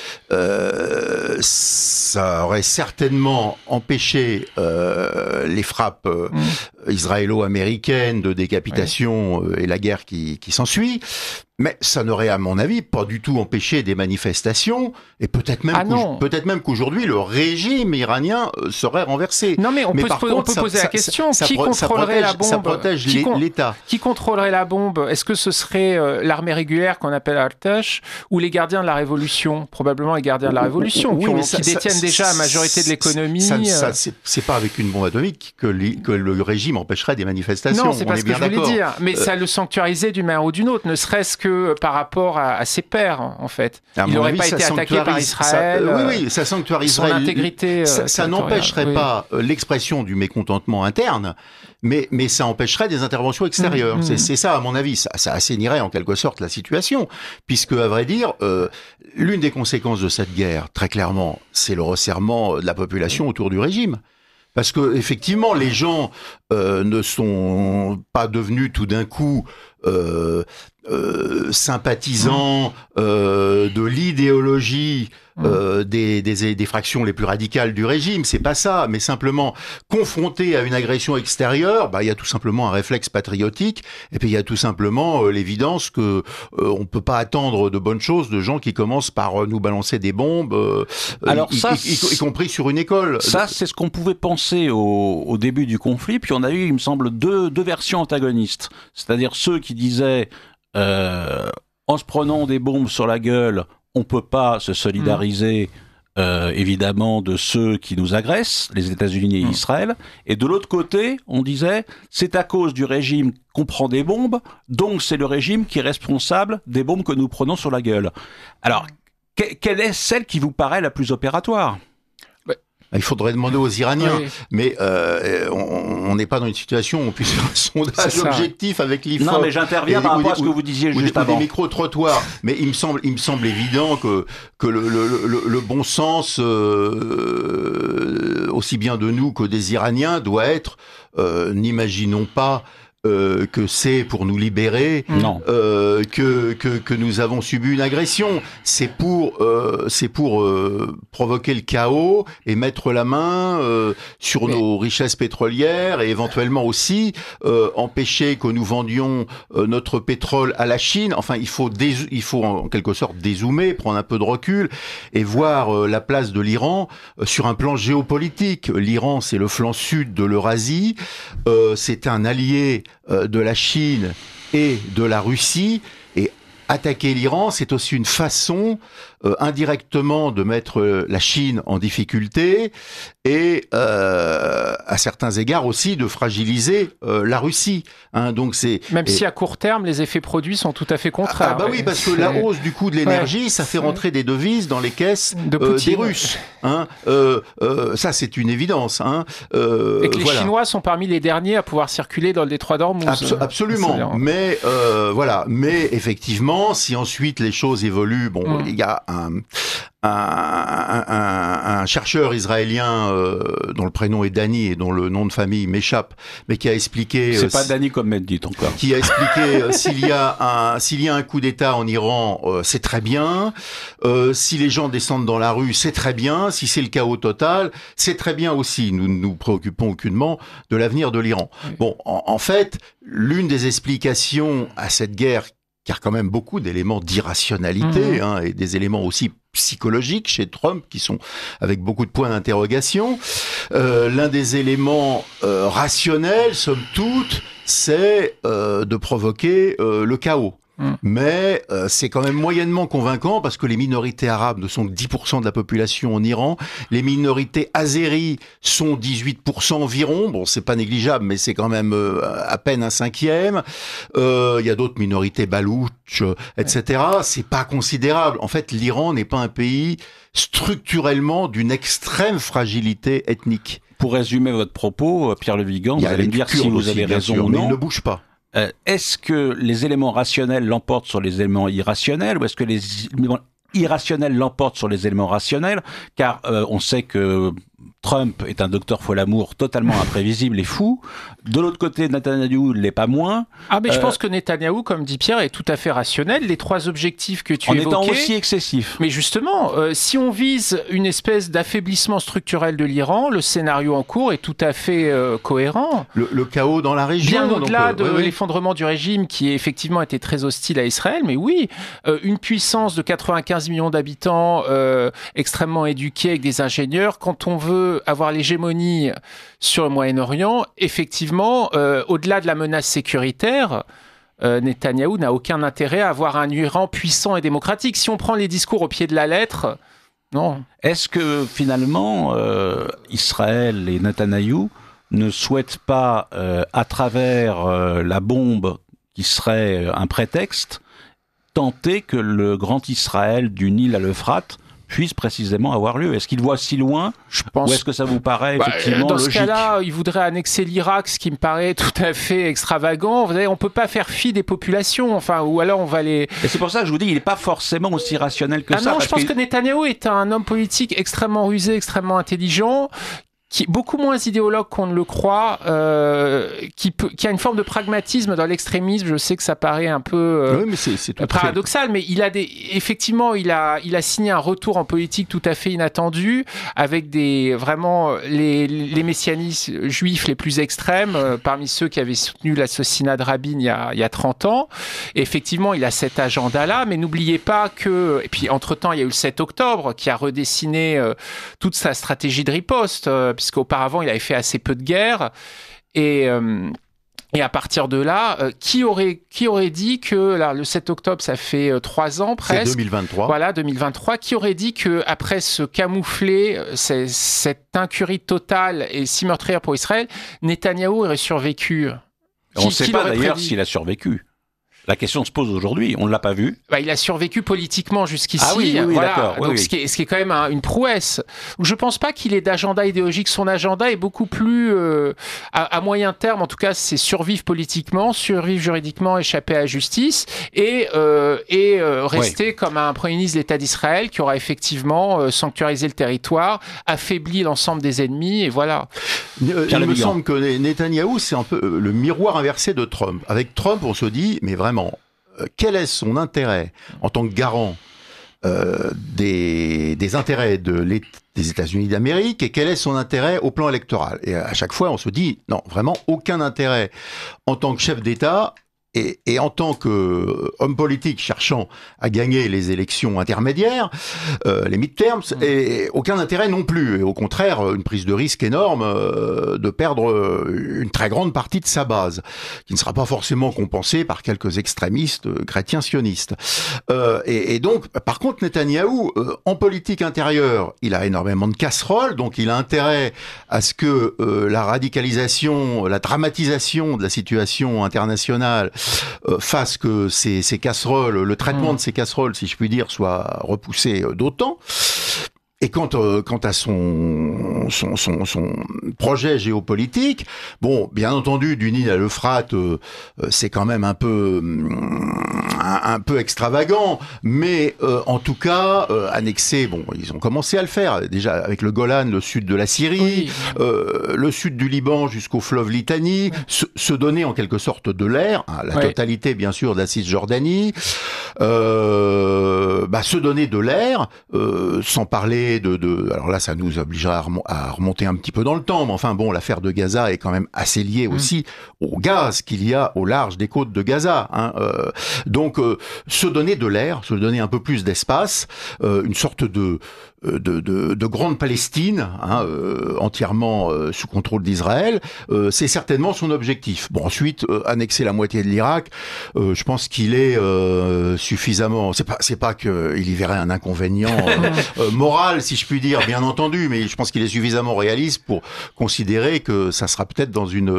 ça aurait certainement empêché les frappes israélo-américaines de décapitation et la guerre qui s'ensuit. Mais ça n'aurait, à mon avis, pas du tout empêché des manifestations, et peut-être même qu'aujourd'hui, le régime iranien serait renversé. Non, mais on peut poser la question, qui contrôlerait la bombe ? Ça protège l'État. Qui contrôlerait la bombe ? Est-ce que ce serait l'armée régulière qu'on appelle Al-Tash, ou les gardiens de la Révolution ? Probablement les gardiens de la Révolution, qui détiennent déjà la majorité de l'économie. C'est pas avec une bombe atomique que le régime empêcherait des manifestations. Non, c'est pas ce que je voulais dire. Mais ça le sanctuarisait d'une manière ou d'une autre, ne serait-ce que par rapport à ses pairs, en fait. Il n'aurait pas été attaqué par Israël. Oui, ça sanctuariserait son intégrité. Ça n'empêcherait pas l'expression du mécontentement interne, mais ça empêcherait des interventions extérieures. C'est ça, à mon avis. Ça assainirait en quelque sorte la situation, puisque, à vrai dire, l'une des conséquences de cette guerre, très clairement, c'est le resserrement de la population autour du régime. Parce que effectivement, les gens ne sont pas devenus tout d'un coup sympathisants de l'idéologie des fractions les plus radicales du régime. C'est pas ça, mais simplement confronté à une agression extérieure, il y a tout simplement un réflexe patriotique, et puis il y a tout simplement l'évidence que on peut pas attendre de bonnes choses de gens qui commencent par nous balancer des bombes, y compris sur une école. Ça, c'est ce qu'on pouvait penser au début du conflit, puis on a eu, il me semble, deux versions antagonistes. C'est-à-dire ceux qui disaient en se prenant des bombes sur la gueule, on peut pas se solidariser évidemment de ceux qui nous agressent, les États-Unis et Israël. Et de l'autre côté, on disait c'est à cause du régime qu'on prend des bombes, donc c'est le régime qui est responsable des bombes que nous prenons sur la gueule. Alors, quelle est celle qui vous paraît la plus opératoire ? Il faudrait demander aux Iraniens, mais on n'est pas dans une situation où on puisse faire un sondage objectif avec l'IFOP. Non, mais j'interviens par rapport à ce que vous disiez juste avant. Des micro-trottoirs. Mais il me semble évident que le bon sens, aussi bien de nous que des Iraniens, doit être, n'imaginons pas que c'est pour nous libérer, que nous avons subi une agression. C'est pour provoquer le chaos et mettre la main sur nos richesses pétrolières et éventuellement aussi empêcher que nous vendions notre pétrole à la Chine. Enfin, il faut en quelque sorte dézoomer, prendre un peu de recul et voir la place de l'Iran sur un plan géopolitique. L'Iran, c'est le flanc sud de l'Eurasie, c'est un allié de la Chine et de la Russie, et attaquer l'Iran, c'est aussi une façon indirectement de mettre la Chine en difficulté et à certains égards aussi de fragiliser la Russie. Hein, donc même si à court terme les effets produits sont tout à fait contraires. Oui, parce que la hausse du coût de l'énergie, ça fait rentrer des devises dans les caisses des Russes. Hein, ça c'est une évidence. Hein, et que les Chinois sont parmi les derniers à pouvoir circuler dans le détroit d'Ormuz. Absolument. Mais voilà. Mais effectivement, si ensuite les choses évoluent, il y a un chercheur israélien dont le prénom est Dani et dont le nom de famille m'échappe, mais qui a expliqué... C'est pas Dani comme dit encore. Qui a expliqué s'il y a un coup d'État en Iran, c'est très bien. Si les gens descendent dans la rue, c'est très bien. Si c'est le chaos total, c'est très bien aussi. Nous ne nous préoccupons aucunement de l'avenir de l'Iran. Oui. Bon, en fait, l'une des explications à cette guerre, qui a quand même beaucoup d'éléments d'irrationalité et des éléments aussi psychologiques chez Trump qui sont avec beaucoup de points d'interrogation. L'un des éléments rationnels, somme toute, c'est de provoquer le chaos. Mais c'est quand même moyennement convaincant parce que les minorités arabes ne sont que 10% de la population en Iran. Les minorités azéries sont 18% environ. Bon, c'est pas négligeable, mais c'est quand même à peine un cinquième. Il y a d'autres minorités balouches, etc. C'est pas considérable. En fait, l'Iran n'est pas un pays structurellement d'une extrême fragilité ethnique. Pour résumer votre propos, Pierre Le Vigan, vous allez me dire si vous avez raison ou non. Mais il ne bouge pas. Est-ce que les éléments rationnels l'emportent sur les éléments irrationnels ou est-ce que les éléments irrationnels l'emportent sur les éléments rationnels? Car on sait que Trump est un docteur Folamour totalement imprévisible et fou. De l'autre côté, Netanyahou ne l'est pas moins. Mais je pense que Netanyahou, comme dit Pierre, est tout à fait rationnel. Les trois objectifs que tu évoquais... En étant aussi excessif. Mais justement, si on vise une espèce d'affaiblissement structurel de l'Iran, le scénario en cours est tout à fait cohérent. Le chaos dans la région. Bien au-delà de l'effondrement du régime qui effectivement été très hostile à Israël. Mais oui, une puissance de 95 millions d'habitants, extrêmement éduquée avec des ingénieurs, quand on veut avoir l'hégémonie sur le Moyen-Orient, effectivement, au-delà de la menace sécuritaire, Netanyahou n'a aucun intérêt à avoir un Iran puissant et démocratique. Si on prend les discours au pied de la lettre, non. Est-ce que finalement, Israël et Netanyahou ne souhaitent pas, à travers la bombe qui serait un prétexte, tenter que le grand Israël du Nil à l'Euphrate puisse précisément avoir lieu? Est-ce qu'il voit si loin? Je pense... Ou est-ce que ça vous paraît effectivement dans logique? Dans ce cas-là, il voudrait annexer l'Irak, ce qui me paraît tout à fait extravagant. Vous savez, on ne peut pas faire fi des populations, ou alors on va les... Et c'est pour ça que je vous dis, il n'est pas forcément aussi rationnel que ça. Non, je pense que Netanyahou est un homme politique extrêmement rusé, extrêmement intelligent, qui est beaucoup moins idéologue qu'on ne le croit, qui a une forme de pragmatisme dans l'extrémisme. Je sais que ça paraît un peu mais c'est tout paradoxal, mais effectivement, il a signé un retour en politique tout à fait inattendu, avec vraiment les messianistes juifs les plus extrêmes, parmi ceux qui avaient soutenu l'assassinat de Rabin il y a 30 ans. Et effectivement, il a cet agenda-là, mais n'oubliez pas que... Et puis, entre-temps, il y a eu le 7 octobre, qui a redessiné toute sa stratégie de riposte, puisqu'auparavant, il avait fait assez peu de guerre. Et à partir de là, qui aurait dit que là, le 7 octobre, ça fait 3 ans presque. C'est 2023. Voilà, 2023. Qui aurait dit que après ce camouflet, cette incurie totale et si meurtrière pour Israël, Netanyahou aurait survécu? On ne sait pas d'ailleurs s'il a survécu. La question se pose aujourd'hui, on ne l'a pas vu. Il a survécu politiquement jusqu'ici. Ah oui, voilà. D'accord. Donc, oui. Ce qui est quand même une prouesse. Je ne pense pas qu'il ait d'agenda idéologique. Son agenda est beaucoup plus, à moyen terme, en tout cas, c'est survivre politiquement, survivre juridiquement, échapper à la justice et rester comme un premier ministre de l'État d'Israël qui aura effectivement sanctuarisé le territoire, affaibli l'ensemble des ennemis, et voilà. Il me semble que Netanyahou, c'est un peu le miroir inversé de Trump. Avec Trump, on se dit, mais vraiment, quel est son intérêt en tant que garant des intérêts des États-Unis d'Amérique et quel est son intérêt au plan électoral? Et à chaque fois, on se dit, non, vraiment aucun intérêt en tant que chef d'État Et en tant qu'homme politique cherchant à gagner les élections intermédiaires, les midterms, et aucun intérêt non plus. Et au contraire, une prise de risque énorme de perdre une très grande partie de sa base, qui ne sera pas forcément compensée par quelques extrémistes chrétiens sionistes. Et donc, par contre, Netanyahou, en politique intérieure, il a énormément de casseroles, donc il a intérêt à ce que la radicalisation, la dramatisation de la situation internationale fasse que ces casseroles, le traitement de ces casseroles, si je puis dire, soit repoussé d'autant. Et quant à son projet géopolitique, bon, bien entendu, du Nil à l'Euphrate, c'est quand même un peu extravagant, mais en tout cas, annexer, bon, ils ont commencé à le faire déjà avec le Golan, le sud de la Syrie, le sud du Liban jusqu'au fleuve Litanie, se donner en quelque sorte de l'air, la totalité bien sûr de la Cisjordanie, se donner de l'air, sans parler alors là, ça nous obligera à remonter un petit peu dans le temps, mais enfin bon, l'affaire de Gaza est quand même assez liée aussi au gaz qu'il y a au large des côtes de Gaza. Donc, se donner de l'air, se donner un peu plus d'espace, une sorte de grande Palestine, entièrement sous contrôle d'Israël, c'est certainement son objectif. Bon, ensuite, annexer la moitié de l'Irak, je pense qu'il est suffisamment. C'est pas qu'il y verrait un inconvénient moral, si je puis dire, bien entendu, mais je pense qu'il est suffisamment réaliste pour considérer que ça sera peut-être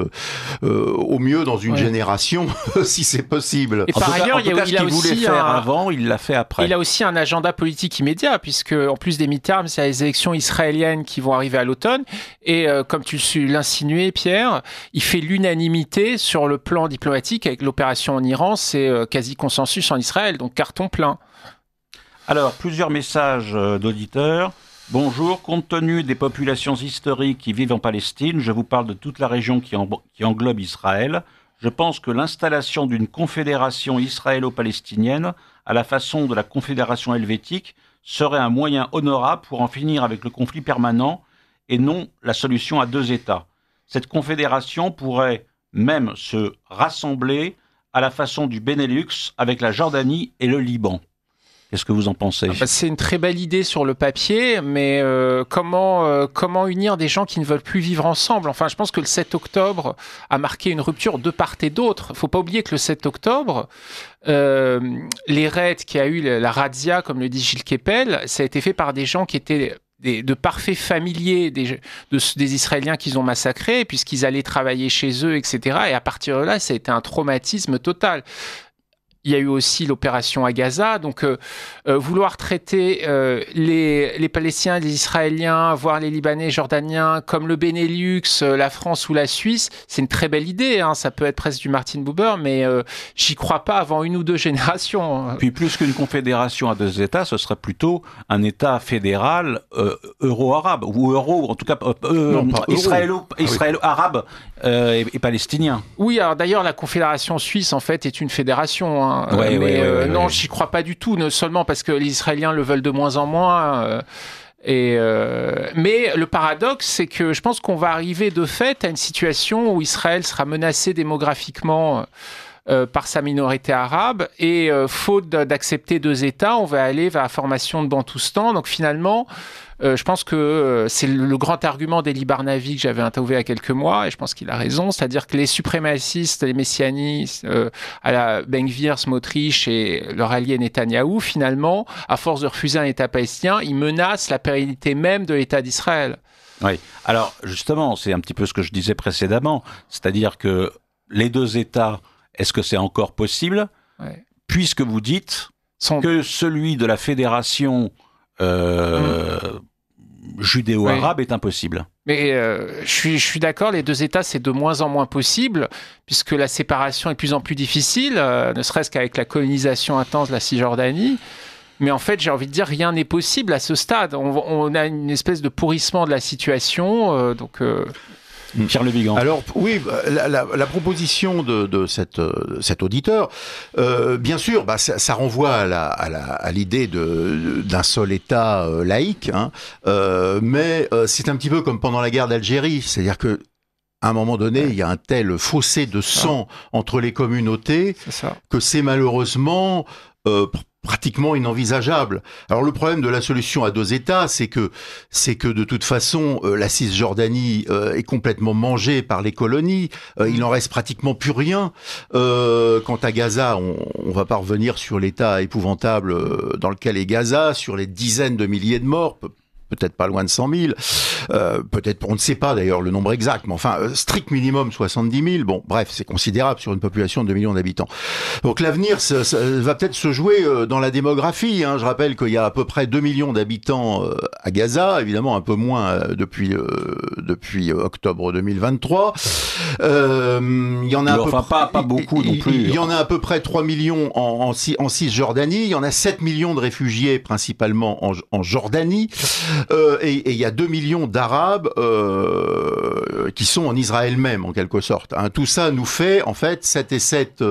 au mieux dans une génération, si c'est possible. Et par ailleurs, il a voulait faire avant, il l'a fait après. Il a aussi un agenda politique immédiat, puisque en plus des midterms, il y a les élections israéliennes qui vont arriver à l'automne. Et comme tu l'insinuais, Pierre, il fait l'unanimité sur le plan diplomatique avec l'opération en Iran. C'est quasi consensus en Israël, donc carton plein. Alors, plusieurs messages d'auditeurs. Bonjour, compte tenu des populations historiques qui vivent en Palestine, je vous parle de toute la région qui englobe Israël. Je pense que l'installation d'une confédération israélo-palestinienne à la façon de la confédération helvétique serait un moyen honorable pour en finir avec le conflit permanent et non la solution à deux États. Cette confédération pourrait même se rassembler à la façon du Benelux avec la Jordanie et le Liban. Qu'est-ce que vous en pensez ? C'est une très belle idée sur le papier, mais comment unir des gens qui ne veulent plus vivre ensemble ? Enfin, je pense que le 7 octobre a marqué une rupture de part et d'autre. Il ne faut pas oublier que le 7 octobre, les raids qui a eu la razzia, comme le dit Gilles Kepel, ça a été fait par des gens qui étaient de parfaits familiers des Israéliens qu'ils ont massacrés, puisqu'ils allaient travailler chez eux, etc. Et à partir de là, ça a été un traumatisme total. Il y a eu aussi l'opération à Gaza, donc vouloir traiter les Palestiniens, les Israéliens, voire les Libanais, Jordaniens, comme le Benelux, la France ou la Suisse, c'est une très belle idée. Ça peut être presque du Martin Buber, mais j'y crois pas avant 1 ou 2 générations. Puis plus qu'une confédération à deux États, ce serait plutôt un État fédéral euro-arabe, ou en tout cas israélo-arabe et palestinien. Oui, alors d'ailleurs la confédération suisse en fait est une fédération. Non, j'y crois pas du tout, non seulement parce que les Israéliens le veulent de moins en moins. Mais le paradoxe, c'est que je pense qu'on va arriver de fait à une situation où Israël sera menacé démographiquement par sa minorité arabe et faute d'accepter 2 États, on va aller vers la formation de Bantoustan. Donc finalement, je pense que c'est le grand argument d'Eli Barnavi que j'avais interviewé il y a quelques mois, et je pense qu'il a raison, c'est-à-dire que les suprémacistes, les messianistes, à la Ben Gvir, Smotrich et leur allié Netanyahou, finalement, à force de refuser un État palestinien, ils menacent la pérennité même de l'État d'Israël. Oui, alors justement, c'est un petit peu ce que je disais précédemment, c'est-à-dire que les 2 États, est-ce que c'est encore possible ? Puisque vous dites que celui de la fédération judéo-arabe est impossible. Mais je suis d'accord, les 2 États, c'est de moins en moins possible, puisque la séparation est de plus en plus difficile, ne serait-ce qu'avec la colonisation intense de la Cisjordanie. Mais en fait, j'ai envie de dire, rien n'est possible à ce stade. On a une espèce de pourrissement de la situation, Pierre Le Bigan. Alors oui, la proposition de cet auditeur, bien sûr, ça renvoie à l'idée d'un seul État laïque, mais c'est un petit peu comme pendant la guerre d'Algérie, c'est-à-dire que à un moment donné, il y a un tel fossé de sang entre les communautés que c'est malheureusement pratiquement inenvisageable. Alors le problème de la solution à deux États, c'est que de toute façon, la Cisjordanie est complètement mangée par les colonies. Il n'en reste pratiquement plus rien. Quant à Gaza, on va pas revenir sur l'état épouvantable dans lequel est Gaza, sur les dizaines de milliers de morts. Peut-être pas loin de 100 000, peut-être, on ne sait pas d'ailleurs le nombre exact, mais enfin, strict minimum 70 000, bon, bref, c'est considérable sur une population de 2 millions d'habitants. Donc l'avenir ça va peut-être se jouer dans la démographie, hein. Je rappelle qu'il y a à peu près 2 millions d'habitants à Gaza, évidemment un peu moins depuis octobre 2023. Il y en a pas beaucoup non plus. Il y en a à peu près 3 millions en Cisjordanie, il y en a 7 millions de réfugiés principalement en Jordanie. Et il y a 2 millions d'Arabes qui sont en Israël même, en quelque sorte. Hein. Tout ça nous fait, en fait, 7 et 7,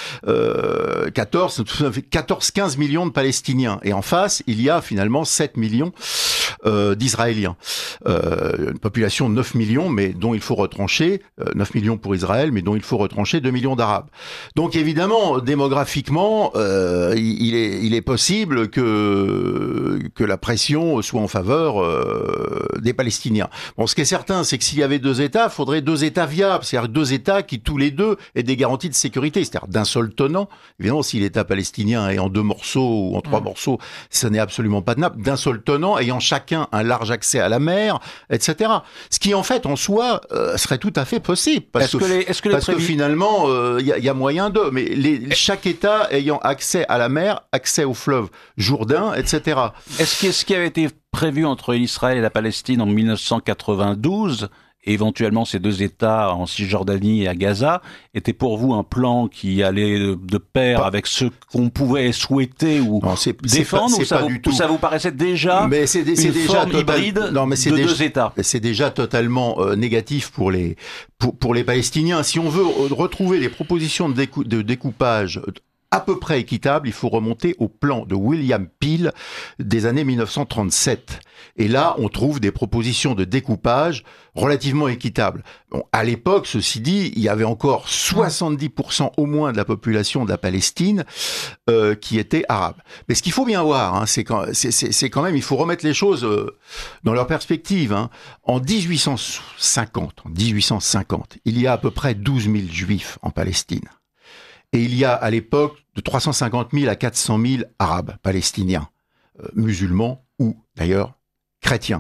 14-15 millions de Palestiniens. Et en face, il y a finalement 7 millions d'Israéliens. Une population de 9 millions, mais dont il faut retrancher, 9 millions pour Israël, mais dont il faut retrancher 2 millions d'Arabes. Donc évidemment, démographiquement, il est possible que la pression soit en faveur des Palestiniens. Bon, ce qui est certain, c'est que s'il y avait deux États, il faudrait deux États viables, c'est-à-dire deux États qui, tous les deux, aient des garanties de sécurité, c'est-à-dire d'un seul tenant. Évidemment, si l'État palestinien est en 2 morceaux ou en 3 morceaux, ça n'est absolument pas tenable. D'un seul tenant, ayant chacun un large accès à la mer, etc. Ce qui, en fait, en soi, serait tout à fait possible. Parce que finalement, il y a moyen d'eux. Mais chaque État ayant accès à la mer, accès au fleuve Jourdain, etc. Est-ce qui avait été prévu entre Israël et la Palestine en 1992, et éventuellement ces deux États en Cisjordanie et à Gaza, était pour vous un plan qui allait de pair avec ce qu'on pouvait souhaiter ou défendre, ou ça vous paraissait déjà une forme hybride de deux États? C'est déjà totalement négatif pour les Palestiniens. Si on veut retrouver les propositions de découpage à peu près équitable, il faut remonter au plan de William Peel des années 1937. Et là, on trouve des propositions de découpage relativement équitables. Bon, à l'époque, ceci dit, il y avait encore 70% au moins de la population de la Palestine qui était arabe. Mais ce qu'il faut bien voir, hein, c'est quand même, il faut remettre les choses dans leur perspective. Hein. En 1850, il y a à peu près 12 000 juifs en Palestine. Et il y a à l'époque de 350 000 à 400 000 arabes palestiniens, musulmans ou d'ailleurs chrétiens.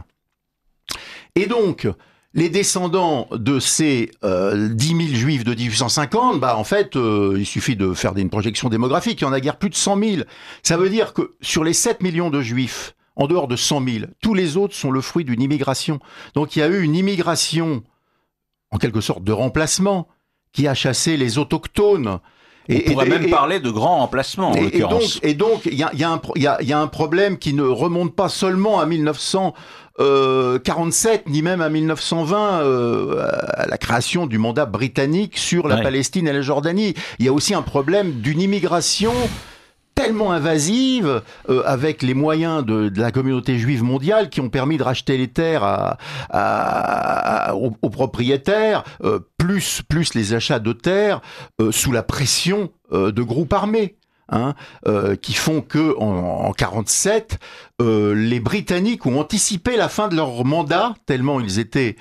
Et donc, les descendants de ces 10 000 juifs de 1850, en fait, il suffit de faire une projection démographique, il y en a guère plus de 100 000. Ça veut dire que sur les 7 millions de juifs, en dehors de 100 000, tous les autres sont le fruit d'une immigration. Donc il y a eu une immigration, en quelque sorte, de remplacement, qui a chassé les autochtones. On pourrait même parler de grands remplacements, en l'occurrence. Et donc, il y a un problème qui ne remonte pas seulement à 1947, ni même à 1920, à la création du mandat britannique sur la Palestine et la Jordanie. Il y a aussi un problème d'une immigration tellement invasive, avec les moyens de la communauté juive mondiale qui ont permis de racheter les terres aux propriétaires, plus les achats de terres sous la pression de groupes armés. Qui font que en 47, les Britanniques ont anticipé la fin de leur mandat tellement ils étaient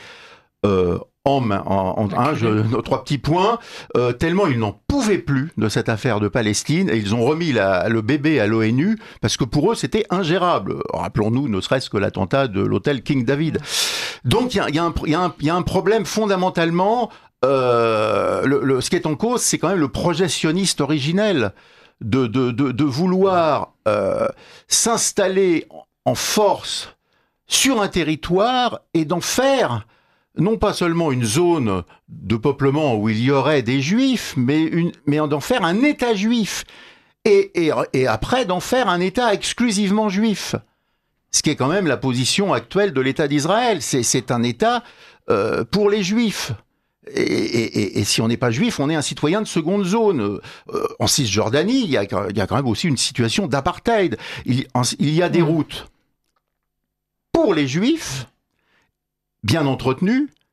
trois petits points, tellement ils n'en pouvaient plus de cette affaire de Palestine, et ils ont remis le bébé à l'ONU, parce que pour eux c'était ingérable. Rappelons-nous ne serait-ce que l'attentat de l'hôtel King David. Donc il y a un problème fondamentalement, ce qui est en cause, c'est quand même le projet sioniste originel de vouloir s'installer en force sur un territoire et d'en faire non pas seulement une zone de peuplement où il y aurait des juifs, mais d'en faire un État juif. Et après, d'en faire un État exclusivement juif. Ce qui est quand même la position actuelle de l'État d'Israël. C'est un État pour les juifs. Et si on n'est pas juif, on est un citoyen de seconde zone. En Cisjordanie, il y a quand même aussi une situation d'apartheid. Il y a des routes pour les juifs, bien entretenues,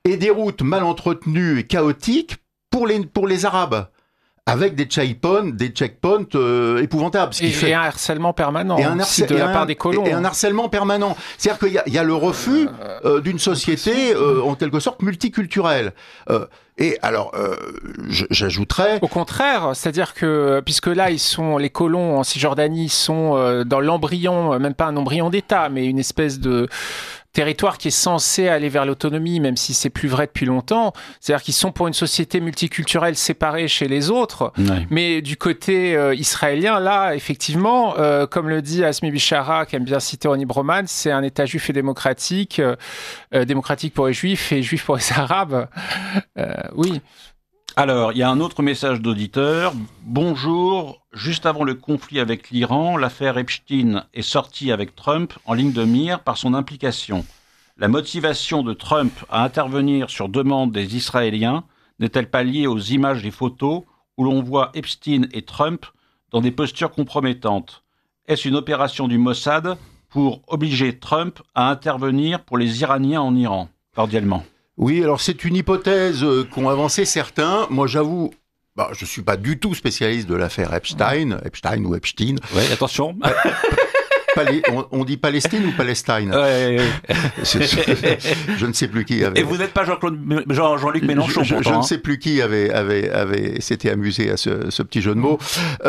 et des routes mal entretenues et chaotiques pour les Arabes, avec des checkpoints épouvantables. Et un harcèlement permanent de la part des colons. Et un harcèlement permanent. C'est-à-dire qu'il y a le refus d'une société en quelque sorte multiculturelle. Et alors, j'ajouterais... Au contraire, c'est-à-dire que, puisque là, les colons en Cisjordanie sont dans l'embryon, même pas un embryon d'État, mais une espèce de territoire qui est censé aller vers l'autonomie, même si c'est plus vrai depuis longtemps. C'est-à-dire qu'ils sont pour une société multiculturelle séparée chez les autres. Ouais. Mais du côté israélien, là, effectivement, comme le dit Azmi Bishara, qui aime bien citer Ronnie Broman, c'est un État juif et démocratique, démocratique pour les juifs et juif pour les arabes. Oui. Alors, il y a un autre message d'auditeur. Bonjour, juste avant le conflit avec l'Iran, l'affaire Epstein est sortie avec Trump en ligne de mire par son implication. La motivation de Trump à intervenir sur demande des Israéliens n'est-elle pas liée aux images et photos où l'on voit Epstein et Trump dans des postures compromettantes ? Est-ce une opération du Mossad pour obliger Trump à intervenir pour les Iraniens en Iran ? Cordialement. Oui, alors c'est une hypothèse qu'ont avancé certains. Moi, j'avoue, je suis pas du tout spécialiste de l'affaire Epstein ou Epstein. Oui, attention. On dit Palestine ou Palestine? Je ne sais plus qui avait... Et vous n'êtes pas Jean-Luc Mélenchon, je ne sais plus qui avait s'était amusé à ce petit jeu de mots.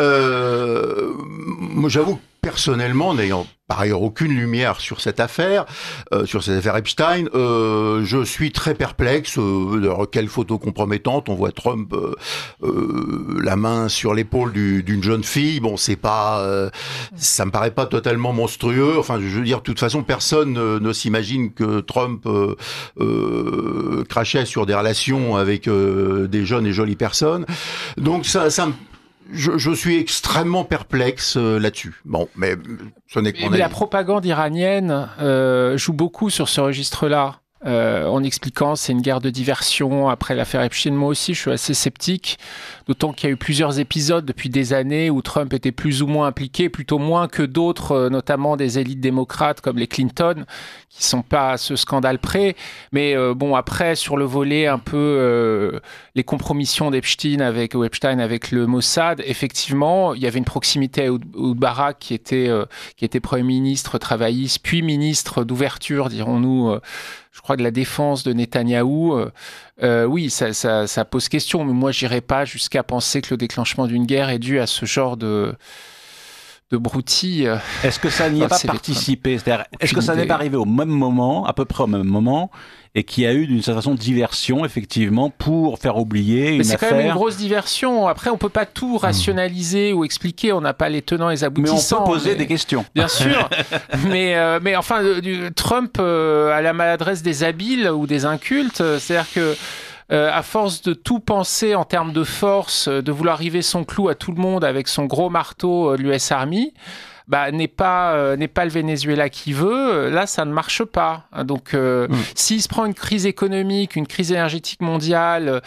Moi, j'avoue, personnellement, n'ayant par ailleurs aucune lumière sur cette affaire Epstein, je suis très perplexe. Quelle photo compromettante, on voit Trump la main sur l'épaule d'une jeune fille. Bon, c'est pas, ça me paraît pas totalement monstrueux. Enfin, je veux dire, de toute façon, personne ne s'imagine que Trump crachait sur des relations avec des jeunes et jolies personnes. Donc je suis extrêmement perplexe là-dessus. Bon, mais ce n'est que mon avis. La propagande iranienne joue beaucoup sur ce registre-là. En expliquant c'est une guerre de diversion après l'affaire Epstein. Moi aussi, je suis assez sceptique, d'autant qu'il y a eu plusieurs épisodes depuis des années où Trump était plus ou moins impliqué, plutôt moins que d'autres, notamment des élites démocrates comme les Clinton, qui sont pas à ce scandale près. Mais bon, après, sur le volet un peu les compromissions d'Epstein avec le Mossad, effectivement, il y avait une proximité à Ehud Barak qui était Premier ministre travailliste, puis ministre d'ouverture, dirons-nous, je crois, de la défense de Netanyahou. Oui, ça pose question, mais moi, j'irais pas jusqu'à penser que le déclenchement d'une guerre est dû à ce genre de broutilles. Est-ce que ça n'y a pas participé ? C'est-à-dire, est-ce que ça n'est pas arrivé au même moment, à peu près au même moment, et qu'il y a eu d'une certaine façon diversion, effectivement, pour faire oublier une affaire ? C'est quand même une grosse diversion. Après, on peut pas tout rationaliser ou expliquer. On n'a pas les tenants et les aboutissants. Mais on peut poser des questions. Bien sûr. mais enfin, Trump a la maladresse des habiles ou des incultes. C'est-à-dire que à force de tout penser en termes de force, de vouloir river son clou à tout le monde avec son gros marteau de l'US Army, n'est pas le Venezuela qui veut. Là, ça ne marche pas. Donc, s'il se prend une crise économique, une crise énergétique mondiale,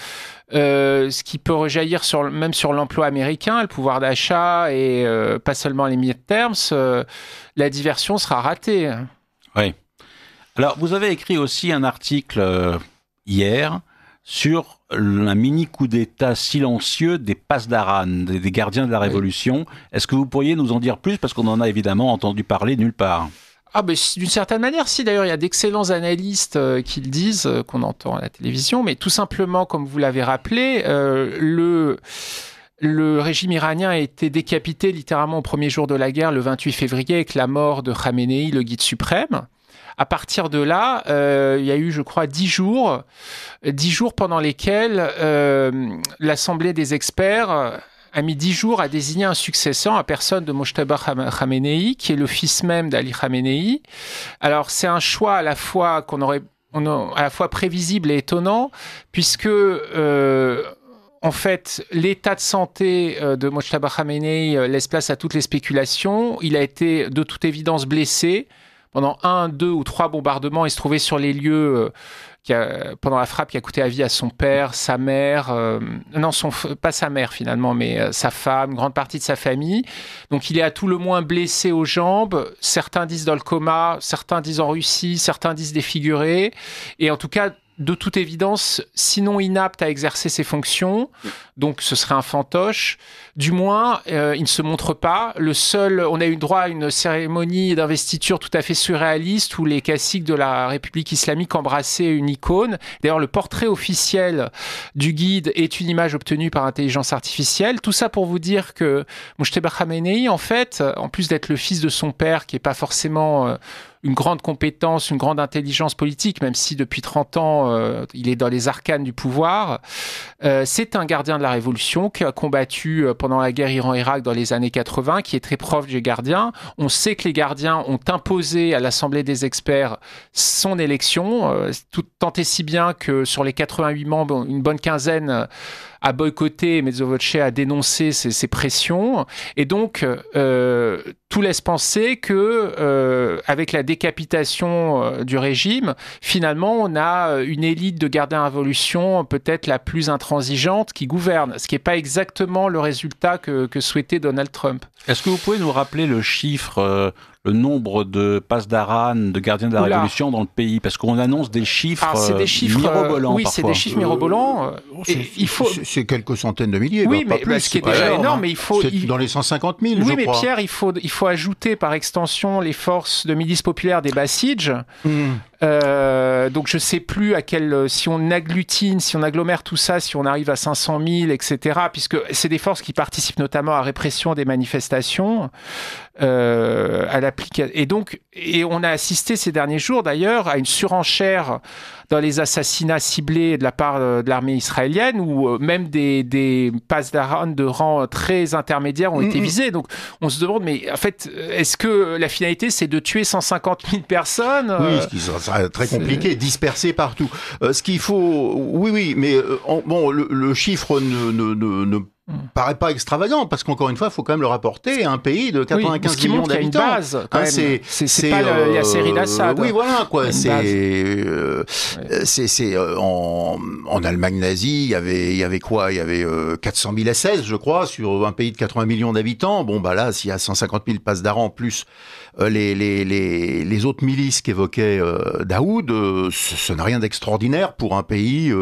ce qui peut rejaillir même sur l'emploi américain, le pouvoir d'achat et pas seulement les midterms, la diversion sera ratée. Oui. Alors, vous avez écrit aussi un article hier sur un mini coup d'État silencieux des Pasdaran, des gardiens de la Révolution. Est-ce que vous pourriez nous en dire plus ? Parce qu'on en a évidemment entendu parler nulle part. D'une certaine manière, si. D'ailleurs, il y a d'excellents analystes qui le disent, qu'on entend à la télévision. Mais tout simplement, comme vous l'avez rappelé, le régime iranien a été décapité littéralement au premier jour de la guerre, le 28 février, avec la mort de Khamenei, le guide suprême. À partir de là, il y a eu, je crois, 10 jours pendant lesquels l'Assemblée des experts a mis 10 jours à désigner un successeur, à personne de Mojtaba Khamenei, qui est le fils même d'Ali Khamenei. Alors, c'est un choix à la fois à la fois prévisible et étonnant, puisque en fait, l'état de santé de Mojtaba Khamenei laisse place à toutes les spéculations. Il a été de toute évidence blessé. Pendant 1, 2 ou 3 bombardements, il se trouvait sur les lieux pendant la frappe qui a coûté la vie à son père, sa mère, pas sa mère finalement, mais sa femme, une grande partie de sa famille. Donc il est à tout le moins blessé aux jambes. Certains disent dans le coma, certains disent en Russie, certains disent défiguré. Et en tout cas, de toute évidence, sinon inapte à exercer ses fonctions, donc ce serait un fantoche. Du moins, il ne se montre pas. On a eu droit à une cérémonie d'investiture tout à fait surréaliste où les caciques de la République islamique embrassaient une icône. D'ailleurs, le portrait officiel du guide est une image obtenue par intelligence artificielle. Tout ça pour vous dire que Mojtaba Khamenei, en fait, en plus d'être le fils de son père, qui n'est pas forcément une grande compétence, une grande intelligence politique, même si depuis 30 ans, il est dans les arcanes du pouvoir. C'est un gardien de la Révolution qui a combattu pendant la guerre Iran-Irak dans les années 80, qui est très proche des gardiens. On sait que les gardiens ont imposé à l'Assemblée des experts son élection, tant et si bien que sur les 88 membres, une bonne quinzaine a boycotté, mezzo voce a dénoncé ces pressions. Et donc, tout laisse penser que, avec la décapitation du régime, finalement, on a une élite de gardiens de la Révolution peut-être la plus intransigeante qui gouverne, ce qui n'est pas exactement le résultat que souhaitait Donald Trump. Est-ce que vous pouvez nous rappeler le chiffre, le nombre de pasdaran, de gardiens de la Révolution dans le pays? Parce qu'on annonce des chiffres, c'est des chiffres mirobolants oui, parfois. c'est des chiffres mirobolants. C'est quelques centaines de milliers, oui, pas mais plus. Ce qui est déjà énorme, mais il faut... C'est dans les 150 000, oui, je mais crois. Pierre, il faut ajouter par extension les forces de milices populaires des Basidj. Donc je sais plus si on agglutine, si on agglomère tout ça, si on arrive à 500 000, etc. Puisque c'est des forces qui participent notamment à la répression des manifestations, et on a assisté ces derniers jours d'ailleurs à une surenchère dans les assassinats ciblés de la part de l'armée israélienne, où même des pasdaran de rang très intermédiaire ont été visés. Donc on se demande, mais en fait, est-ce que la finalité c'est de tuer 150 000 personnes? Oui, ce qui sera très compliqué, dispersé partout. Ce qu'il faut, oui, mais le chiffre ne paraît pas extravagant, parce qu'encore une fois, il faut quand même le rapporter à un pays de 95 millions d'habitants. Il y a une base, quand même. C'est pas la série d'Assad. Oui, voilà, quoi. En Allemagne nazie, il y avait quoi? Il y avait 400 000 SS, je crois, sur un pays de 80 millions d'habitants. Bon, bah là, s'il y a 150 000 pasdaran plus les autres milices qu'évoquait Daoud, ce n'a rien d'extraordinaire pour un pays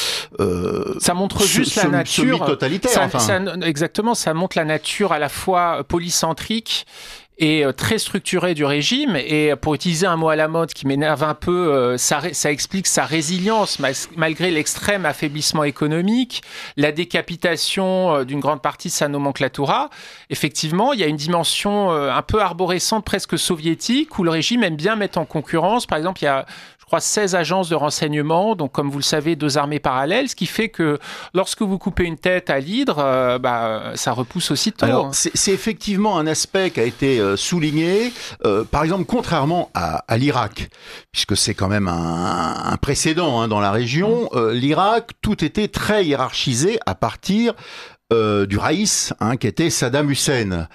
ça montre juste la nature semi-totalitaire. Exactement, ça montre la nature à la fois polycentrique et très structurée du régime. Et pour utiliser un mot à la mode qui m'énerve un peu, ça explique sa résilience malgré l'extrême affaiblissement économique, la décapitation d'une grande partie de sa nomenclatura. Effectivement, il y a une dimension un peu arborescente, presque soviétique, où le régime aime bien mettre en concurrence. Par exemple, il y a, je crois, 16 agences de renseignement, donc comme vous le savez, 2 armées parallèles, ce qui fait que lorsque vous coupez une tête à l'hydre, ça repousse aussitôt. Alors, c'est effectivement un aspect qui a été souligné, par exemple, contrairement à l'Irak, puisque c'est quand même un précédent dans la région. L'Irak, tout était très hiérarchisé à partir du Raïs, qui était Saddam Hussein.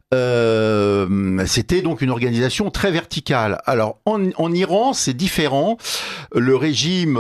C'était donc une organisation très verticale. Alors en Iran, c'est différent. Le régime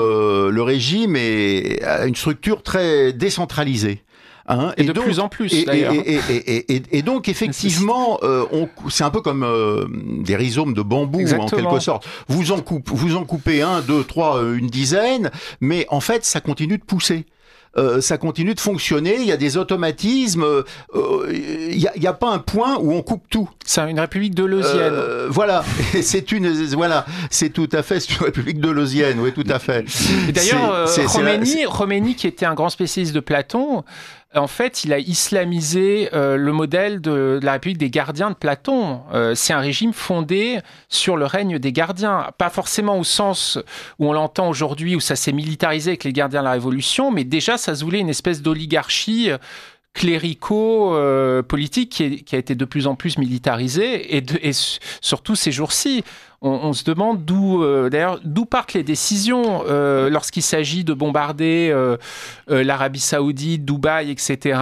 a une structure très décentralisée. Et donc, plus en plus, d'ailleurs. Et donc, effectivement, c'est un peu comme des rhizomes de bambou, exactement, en quelque sorte. Vous en coupez 1, 2, 3, une dizaine, mais en fait, ça continue de pousser. Ça continue de fonctionner, il y a des automatismes, il y a pas un point où on coupe tout. C'est une république deleuzienne. Voilà, c'est tout à fait, c'est une république deleuzienne, oui, tout à fait. Et d'ailleurs, Khomeini, qui était un grand spécialiste de Platon, en fait, il a islamisé le modèle de la République des gardiens de Platon. C'est un régime fondé sur le règne des gardiens. Pas forcément au sens où on l'entend aujourd'hui, où ça s'est militarisé avec les gardiens de la Révolution, mais déjà, ça se voulait une espèce d'oligarchie clérico-politique qui a été de plus en plus militarisée. Et surtout ces jours-ci, on se demande d'où partent les décisions lorsqu'il s'agit de bombarder l'Arabie Saoudite, Dubaï, etc.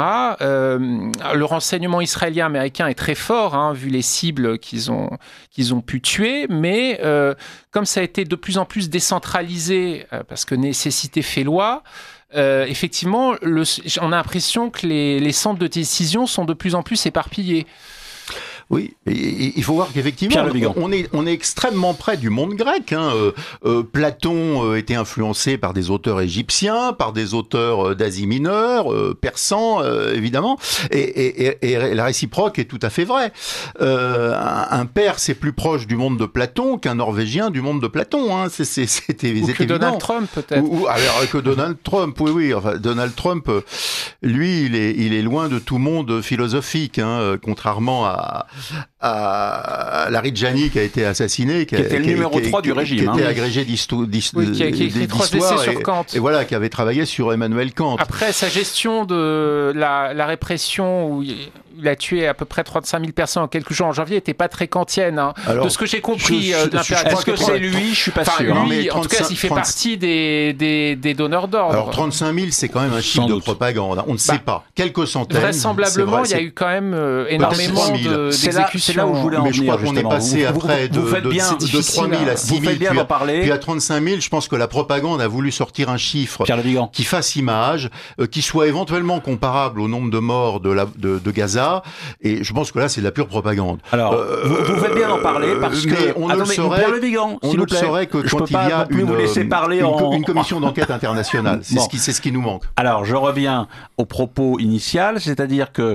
Le renseignement israélien américain est très fort, vu les cibles qu'ils ont pu tuer, mais comme ça a été de plus en plus décentralisé, parce que nécessité fait loi, effectivement, on a l'impression que les centres de décision sont de plus en plus éparpillés. Oui, et il faut voir qu'effectivement, on est extrêmement près du monde grec. Platon était influencé par des auteurs égyptiens, par des auteurs d'Asie mineure, persans, évidemment, et la réciproque est tout à fait vraie. Un Perse est plus proche du monde de Platon qu'un Norvégien du monde de Platon. C'était évident. Donald Trump, peut-être. Alors que Donald Trump, oui. Enfin, Donald Trump, lui, il est loin de tout monde philosophique, contrairement à Larry Gianni qui a été assassiné, qui était le numéro 3 du régime, qui était agrégé d'histoire, qui a écrit 3 essais sur Kant, et voilà, qui avait travaillé sur Emmanuel Kant. Après sa gestion de la répression, où il a tué à peu près 35 000 personnes en quelques jours en janvier, n'était pas très kantienne. Alors, de ce que j'ai compris de l'impérialisme. Est-ce que c'est lui? Je suis pas sûr. Lui, en tout cas, il fait partie des donneurs d'ordre. Alors 35 000, c'est quand même un chiffre de propagande. On ne sait pas. Quelques centaines. Vraisemblablement, il y a eu quand même énormément d'exécutions. C'est là où je voulais en venir. Je crois qu'on est passé après de 3 000 à 6 000, puis à 35 000. Je pense que la propagande a voulu sortir un chiffre qui fasse image, qui soit éventuellement comparable au nombre de morts de Gaza. Et je pense que là, c'est de la pure propagande. Alors, vous faites bien d'en parler parce que on ne le saurait que quand il y a une commission d'enquête internationale. C'est ce qui nous manque. Alors, je reviens au propos initial, c'est-à-dire que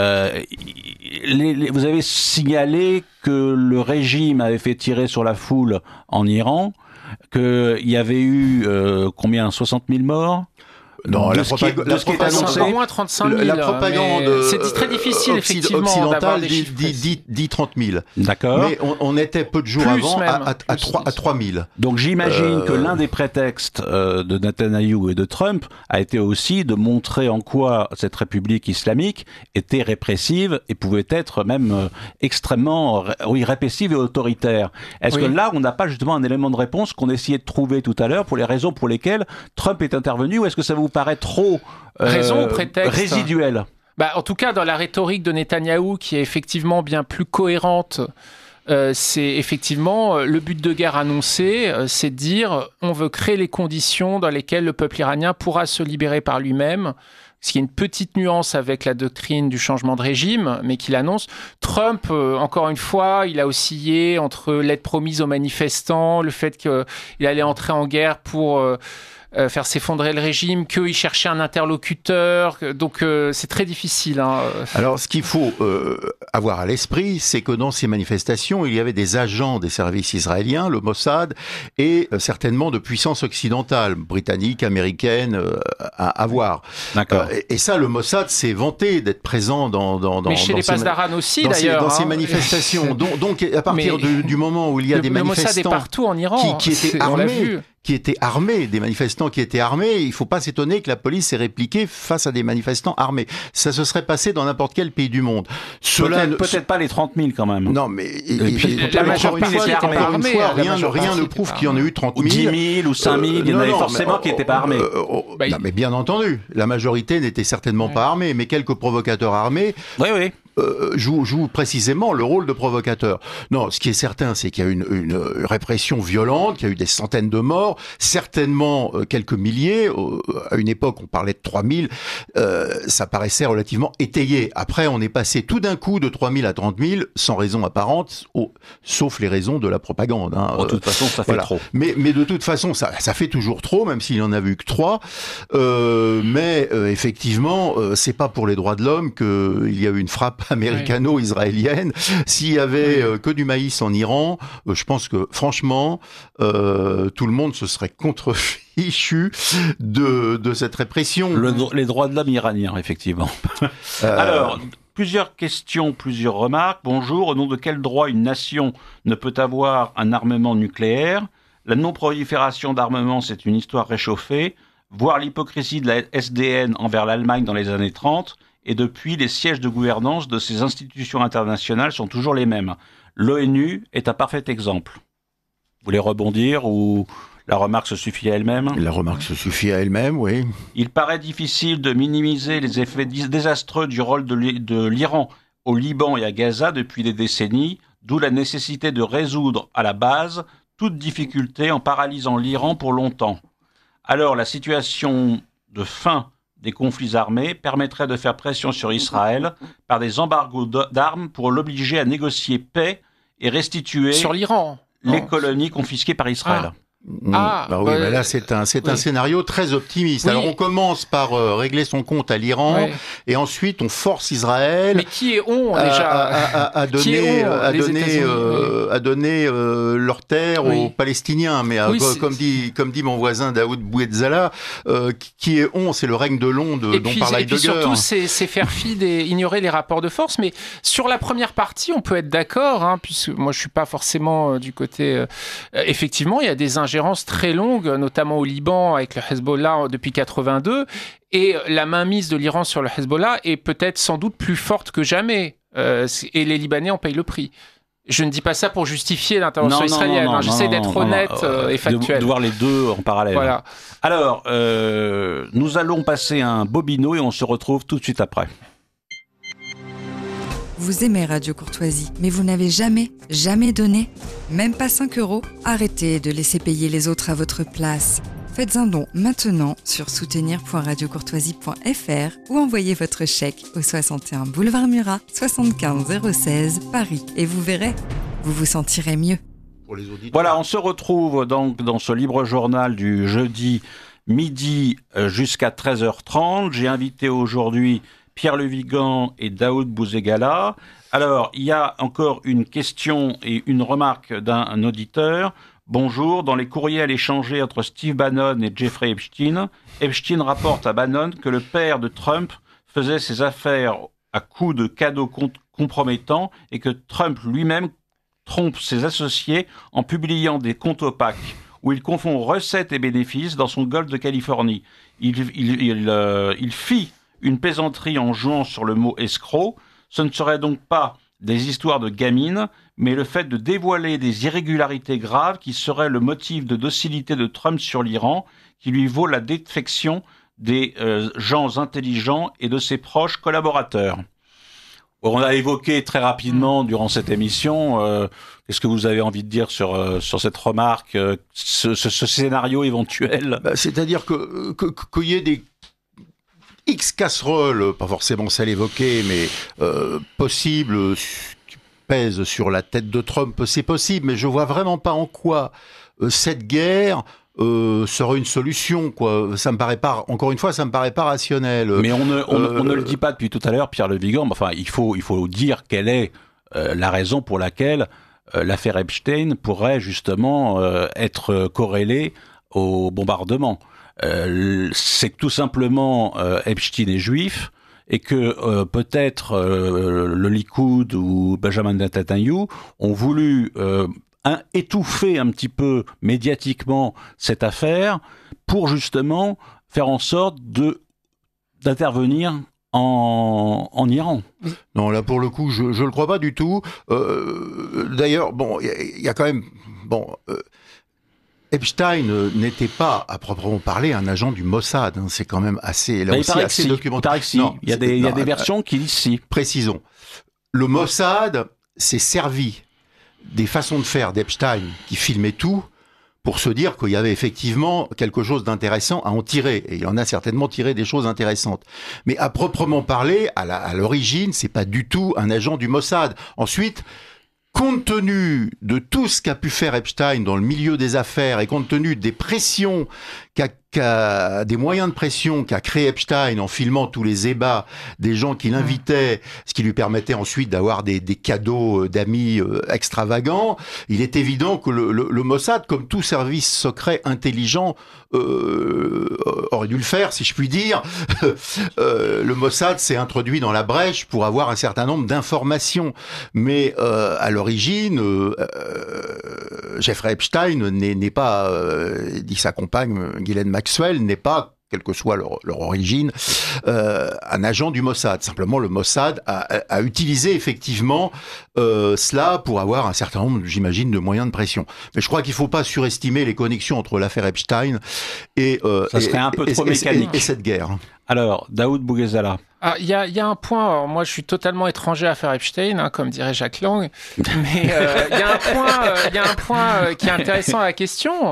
vous avez signalé que le régime avait fait tirer sur la foule en Iran, qu'il y avait eu 60 000 morts. Non, la propagande, au moins 35 000. La propagande c'est très difficile effectivement occidentale dit 30 000. D'accord. Mais on était peu de jours avant à 3 000. Donc j'imagine que l'un des prétextes de Netanyahou et de Trump a été aussi de montrer en quoi cette République islamique était répressive et pouvait être même extrêmement répressive et autoritaire. Est-ce que là on n'a pas justement un élément de réponse qu'on essayait de trouver tout à l'heure pour les raisons pour lesquelles Trump est intervenu, ou est-ce que ça vous paraît trop résiduel? En tout cas, dans la rhétorique de Netanyahou, qui est effectivement bien plus cohérente, c'est effectivement le but de guerre annoncé, c'est de dire on veut créer les conditions dans lesquelles le peuple iranien pourra se libérer par lui-même. Ce qui est une petite nuance avec la doctrine du changement de régime, mais qu'il annonce. Trump, encore une fois, il a oscillé entre l'aide promise aux manifestants, le fait qu'il allait entrer en guerre pour faire s'effondrer le régime, qu'il cherchait un interlocuteur. Donc c'est très difficile. Alors ce qu'il faut avoir à l'esprit, c'est que dans ces manifestations, il y avait des agents des services israéliens, le Mossad, et certainement de puissances occidentales, britanniques, américaines, à voir. D'accord. Et ça, le Mossad s'est vanté d'être présent mais chez les Pasdaran aussi, d'ailleurs. Dans ces manifestations. Donc à partir du moment où il y a des manifestants... Le Mossad est partout en Iran. Qui étaient armés, des manifestants qui étaient armés, il ne faut pas s'étonner que la police ait répliqué face à des manifestants armés. Ça se serait passé dans n'importe quel pays du monde. Peut-être pas les 30 000 quand même. Non, mais la majorité était armée. Rien ne prouve qu'il y en ait eu 30 000. Ou 10 000 ou 5 000, il y en avait forcément qui n'étaient pas armés. Non, mais bien entendu, la majorité n'était certainement pas armée, mais quelques provocateurs armés... Oui. Joue précisément le rôle de provocateur. Non, ce qui est certain, c'est qu'il y a une répression violente, qu'il y a eu des centaines de morts, certainement quelques milliers. À une époque, on parlait de 3 000. Ça paraissait relativement étayé. Après, on est passé tout d'un coup de 3 000 à 30 000, sans raison apparente, sauf les raisons de la propagande. De toute façon, ça fait trop. Mais de toute façon, ça fait toujours trop, même s'il en a vu que 3. Mais effectivement, c'est pas pour les droits de l'homme qu'il y a eu une frappe américano-israélienne. S'il y avait que du maïs en Iran, je pense que franchement, tout le monde se serait contrefichu de cette répression. Les droits de l'homme iraniens, effectivement. Alors, plusieurs questions, plusieurs remarques. Bonjour, au nom de quel droit une nation ne peut avoir un armement nucléaire? La non-prolifération d'armement, c'est une histoire réchauffée. Voir l'hypocrisie de la SDN envers l'Allemagne dans les années 30. Et depuis, les sièges de gouvernance de ces institutions internationales sont toujours les mêmes. L'ONU est un parfait exemple. Vous voulez rebondir ou la remarque se suffit à elle-même? La remarque se suffit à elle-même, oui. Il paraît difficile de minimiser les effets désastreux du rôle de l'Iran au Liban et à Gaza depuis des décennies, d'où la nécessité de résoudre à la base toute difficulté en paralysant l'Iran pour longtemps. Alors, la situation de fin des conflits armés permettrait de faire pression sur Israël par des embargos d'armes pour l'obliger à négocier paix et restituer sur l'Iran, les colonies confisquées par Israël. Là c'est un scénario très optimiste. Oui. Alors on commence par régler son compte à l'Iran et ensuite on force Israël. Mais qui est on déjà à donner leurs terres aux Palestiniens. Mais comme dit mon voisin Daoud Bouetzala, qui est on, c'est le règne de l'on dont parle Heidegger. Et puis surtout c'est faire fi ignorer les rapports de force. Mais sur la première partie, on peut être d'accord, puisque moi je suis pas forcément du côté. Effectivement, il y a des ingérences très longues, notamment au Liban avec le Hezbollah depuis 82, et la mainmise de l'Iran sur le Hezbollah est peut-être sans doute plus forte que jamais, et les Libanais en payent le prix. Je ne dis pas ça pour justifier l'intervention israélienne, j'essaie d'être honnête et factuel. De voir les deux en parallèle. Voilà. Alors, nous allons passer un bobino et on se retrouve tout de suite après. Vous aimez Radio Courtoisie, mais vous n'avez jamais donné, même pas 5 €? Arrêtez de laisser payer les autres à votre place. Faites un don maintenant sur soutenir.radiocourtoisie.fr ou envoyez votre chèque au 61 boulevard Murat, 75 016 Paris. Et vous verrez, vous vous sentirez mieux. Voilà, on se retrouve donc dans ce libre journal du jeudi midi jusqu'à 13h30. J'ai invité aujourd'hui Pierre Le Vigan et Daoud Bouetzala. Alors, il y a encore une question et une remarque d'un auditeur. Bonjour, dans les courriels échangés entre Steve Bannon et Jeffrey Epstein, Epstein rapporte à Bannon que le père de Trump faisait ses affaires à coups de cadeaux compromettants et que Trump lui-même trompe ses associés en publiant des comptes opaques où il confond recettes et bénéfices dans son golfe de Californie. Il fit une plaisanterie en jouant sur le mot escroc. Ce ne serait donc pas des histoires de gamines, mais le fait de dévoiler des irrégularités graves qui seraient le motif de docilité de Trump sur l'Iran, qui lui vaut la défection des gens intelligents et de ses proches collaborateurs. On a évoqué très rapidement durant cette émission, qu'est-ce que vous avez envie de dire sur cette remarque, ce scénario éventuel? C'est-à-dire qu'il y ait des X casseroles, pas forcément celle évoquée, mais possible, qui pèse sur la tête de Trump, c'est possible, mais je vois vraiment pas en quoi cette guerre serait une solution, quoi. Ça me paraît pas, encore une fois, ça me paraît pas rationnel. Mais on ne le dit pas depuis tout à l'heure, Pierre Le Vigan. Enfin, il faut dire quelle est la raison pour laquelle l'affaire Epstein pourrait justement être corrélée au bombardement. C'est que tout simplement Epstein est juif et que peut-être le Likoud ou Benjamin Netanyahu ont voulu étouffer un petit peu médiatiquement cette affaire pour justement faire en sorte d'intervenir en Iran. Non, là pour le coup, je le crois pas du tout. D'ailleurs, bon, il y a quand même Epstein n'était pas, à proprement parler, un agent du Mossad. C'est quand même assez documenté. Il y a des versions qui disent si. Précisons. Le Mossad s'est servi des façons de faire d'Epstein, qui filmait tout, pour se dire qu'il y avait effectivement quelque chose d'intéressant à en tirer. Et il en a certainement tiré des choses intéressantes. Mais à proprement parler, à l'origine, c'est pas du tout un agent du Mossad. Ensuite, compte tenu de tout ce qu'a pu faire Epstein dans le milieu des affaires et compte tenu des pressions des moyens de pression qu'a créé Epstein en filmant tous les ébats des gens qui l'invitaient, ce qui lui permettait ensuite d'avoir des cadeaux d'amis extravagants, il est évident que le Mossad, comme tout service secret intelligent, aurait dû le faire, si je puis dire. Le Mossad s'est introduit dans la brèche pour avoir un certain nombre d'informations. Mais à l'origine, Jeffrey Epstein n'est pas, dit sa compagne Ghislaine Maxwell, n'est pas, quelle que soit leur origine, un agent du Mossad. Simplement, le Mossad a utilisé effectivement cela pour avoir un certain nombre, j'imagine, de moyens de pression. Mais je crois qu'il ne faut pas surestimer les connexions entre l'affaire Epstein et cette guerre. Alors, Daoud Bouetzala. Il y a un point, alors moi je suis totalement étranger à l'affaire Epstein, comme dirait Jacques Lang, mais il y a un point qui est intéressant à la question.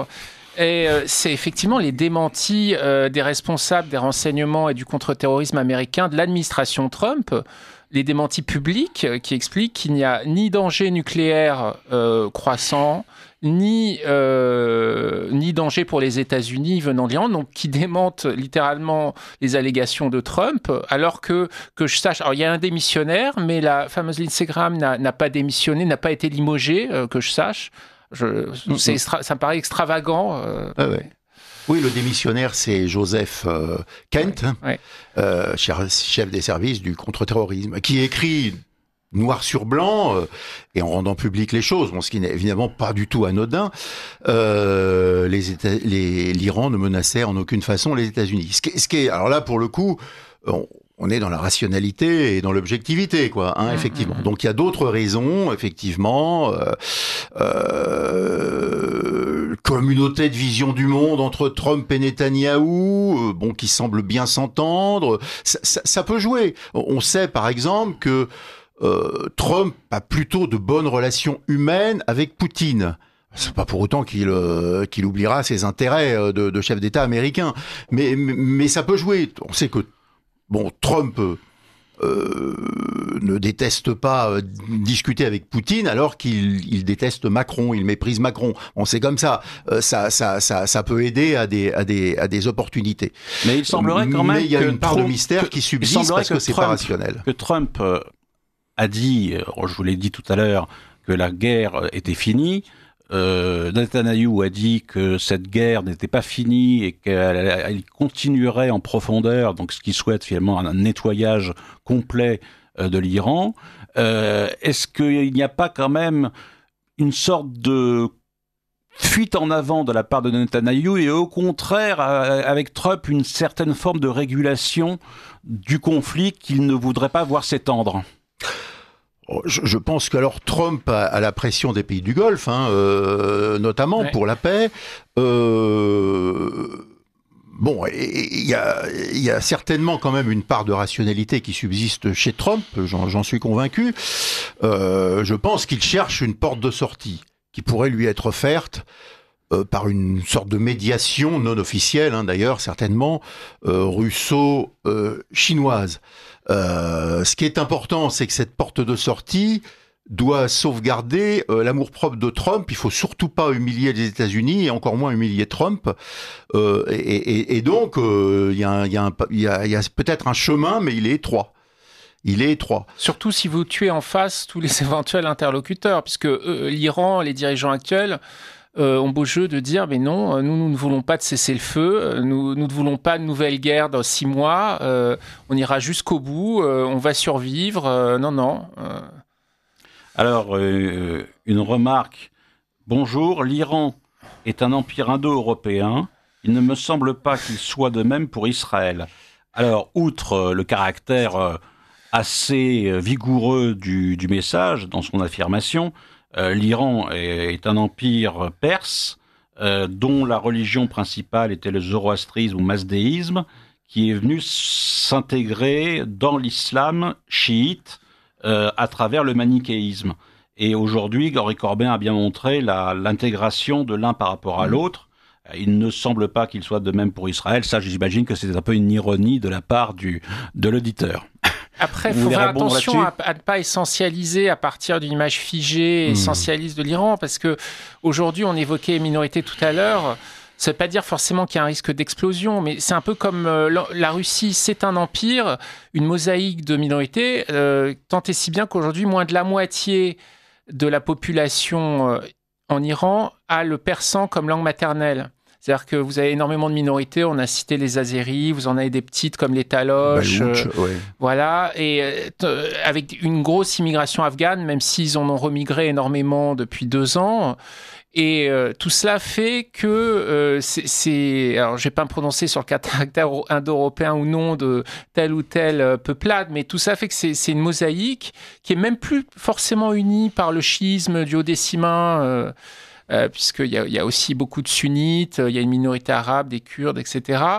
Et c'est effectivement les démentis des responsables des renseignements et du contre-terrorisme américain de l'administration Trump, les démentis publics qui expliquent qu'il n'y a ni danger nucléaire croissant, ni danger pour les États-Unis venant de l'Iran, donc qui démentent littéralement les allégations de Trump, alors que je sache, alors il y a un démissionnaire, mais la fameuse Lindsey Graham n'a pas démissionné, n'a pas été limogée, que je sache. Ça me paraît extravagant. Ouais. Oui, le démissionnaire, c'est Joseph Kent, chef des services du contre-terrorisme, qui écrit noir sur blanc et en rendant public les choses, ce qui n'est évidemment pas du tout anodin. L'Iran ne menaçait en aucune façon les États-Unis. Alors là, pour le coup, on est dans la rationalité et dans l'objectivité, quoi, effectivement. Donc il y a d'autres raisons, effectivement, communauté de vision du monde entre Trump et Netanyahou, qui semble bien s'entendre. Ça peut jouer. On sait, par exemple, que Trump a plutôt de bonnes relations humaines avec Poutine. C'est pas pour autant qu'il oubliera ses intérêts de chef d'État américain, mais ça peut jouer. On sait que Trump ne déteste pas discuter avec Poutine alors qu'il déteste Macron, il méprise Macron. C'est comme ça. Ça peut aider à des opportunités. Mais il semblerait quand même il y a une part de mystère qui subsiste parce que c'est pas rationnel. Que Trump a dit, je vous l'ai dit tout à l'heure, que la guerre était finie. Netanyahou a dit que cette guerre n'était pas finie et qu'elle continuerait en profondeur, donc ce qui souhaite finalement un nettoyage complet de l'Iran. Est-ce qu'il n'y a pas quand même une sorte de fuite en avant de la part de Netanyahou et au contraire, avec Trump, une certaine forme de régulation du conflit qu'il ne voudrait pas voir s'étendre ? Je pense que alors Trump a la pression des pays du Golfe, notamment pour la paix. Il y a certainement quand même une part de rationalité qui subsiste chez Trump, j'en suis convaincu. Je pense qu'il cherche une porte de sortie qui pourrait lui être offerte par une sorte de médiation non officielle, d'ailleurs, certainement, russo-chinoise. Ce qui est important, c'est que cette porte de sortie doit sauvegarder l'amour-propre de Trump. Il faut surtout pas humilier les États-Unis et encore moins humilier Trump. Et donc, il y a peut-être un chemin, mais il est étroit. Surtout si vous tuez en face tous les éventuels interlocuteurs, puisque l'Iran, les dirigeants actuels, ont beau jeu de dire mais non, nous ne voulons pas de cessez-le-feu, nous ne voulons pas de nouvelle guerre dans 6 mois, on ira jusqu'au bout, on va survivre, non. Alors, une remarque. Bonjour, l'Iran est un empire indo-européen, il ne me semble pas qu'il soit de même pour Israël. Alors, outre le caractère assez vigoureux du message dans son affirmation, l'Iran est un empire perse dont la religion principale était le zoroastrisme ou mazdéisme, qui est venu s'intégrer dans l'islam chiite à travers le manichéisme. Et aujourd'hui, Henri Corbin a bien montré l'intégration de l'un par rapport à l'autre. Il ne semble pas qu'il soit de même pour Israël. Ça, j'imagine que c'est un peu une ironie de la part de l'auditeur. Après, il faut faire attention à ne pas essentialiser à partir d'une image figée, essentialiste de l'Iran, parce que aujourd'hui, on évoquait les minorités tout à l'heure. Ça ne veut pas dire forcément qu'il y a un risque d'explosion, mais c'est un peu comme la Russie, c'est un empire, une mosaïque de minorités, tant et si bien qu'aujourd'hui, moins de la moitié de la population en Iran a le persan comme langue maternelle. C'est-à-dire que vous avez énormément de minorités, on a cité les Azéris, vous en avez des petites comme les Taloches, voilà, et avec une grosse immigration afghane, même s'ils en ont remigré énormément depuis 2 ans. Et tout cela fait que alors je vais pas me prononcer sur le caractère indo-européen ou non de telle ou telle peuplade, mais tout ça fait que c'est une mosaïque qui est même plus forcément unie par le chiisme duodécimain, puisqu'il y a aussi beaucoup de sunnites, il y a une minorité arabe, des Kurdes, etc.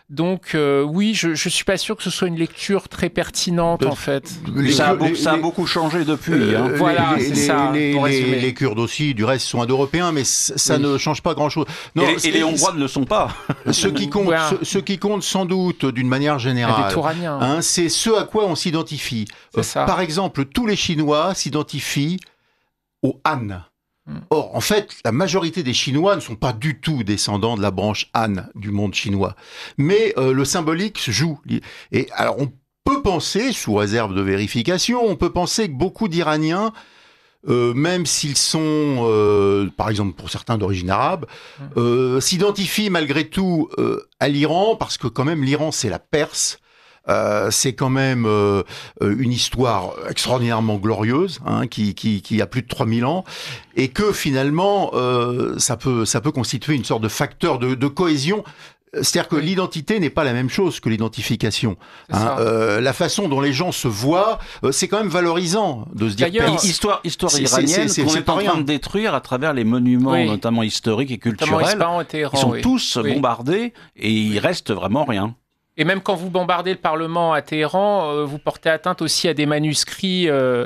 Donc oui, je suis pas sûr que ce soit une lecture très pertinente en fait. Ça a beaucoup changé depuis. Voilà, c'est ça. Les Kurdes aussi, du reste, sont indo-européens, mais ça ne change pas grand-chose. Et les Hongrois ne le sont pas. Ce qui compte sans doute, d'une manière générale, des Touraniens. c'est ce à quoi on s'identifie. Par exemple, tous les Chinois s'identifient au Han. Or, en fait, la majorité des Chinois ne sont pas du tout descendants de la branche Han du monde chinois. Mais le symbolique joue. Et alors, on peut penser, sous réserve de vérification, on peut penser que beaucoup d'Iraniens, même s'ils sont, par exemple pour certains d'origine arabe, s'identifient malgré tout à l'Iran, parce que quand même l'Iran c'est la Perse. C'est quand même une histoire extraordinairement glorieuse, qui a plus de 3000 ans, et que finalement ça peut constituer une sorte de facteur de cohésion. C'est-à-dire que l'identité n'est pas la même chose que l'identification. La façon dont les gens se voient, c'est quand même valorisant de se dire. D'ailleurs, histoire iranienne qu'on est en train de détruire à travers les monuments, notamment historiques et culturels. Ils sont tous bombardés et il reste vraiment rien. Et même quand vous bombardez le Parlement à Téhéran, vous portez atteinte aussi à des manuscrits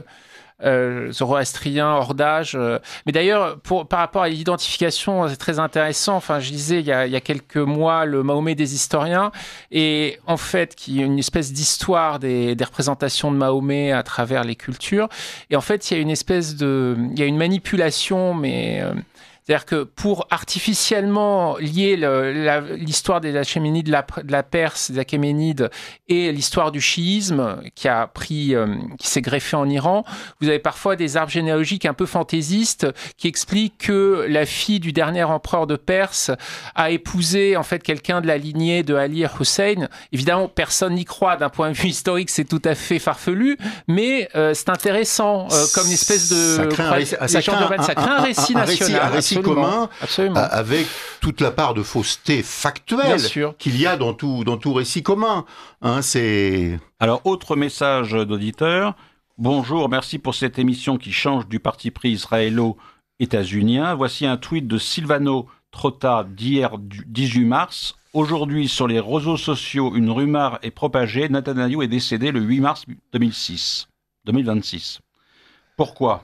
zoroastriens hors d'âge. Mais d'ailleurs, par rapport à l'identification, c'est très intéressant. Enfin, je disais il y a quelques mois le Mahomet des historiens, et en fait, qui est une espèce d'histoire des représentations de Mahomet à travers les cultures. Et en fait, il y a une manipulation, mais c'est-à-dire que pour artificiellement lier l'histoire des Achéménides, de la Perse, des Achéménides, et l'histoire du chiisme qui s'est greffé en Iran, vous avez parfois des arbres généalogiques un peu fantaisistes qui expliquent que la fille du dernier empereur de Perse a épousé en fait quelqu'un de la lignée de Ali Hussein. Évidemment, personne n'y croit d'un point de vue historique, c'est tout à fait farfelu, mais c'est intéressant comme une espèce de ça crée un récit national. Un récit commun, avec toute la part de fausseté factuelle qu'il y a dans tout récit commun. Alors, autre message d'auditeur. Bonjour, merci pour cette émission qui change du parti pris israélo-états-unien. Voici un tweet de Silvano Trotta d'hier 18 mars. Aujourd'hui, sur les réseaux sociaux, une rumeur est propagée. Netanyahou est décédé le 8 mars 2026. Pourquoi ?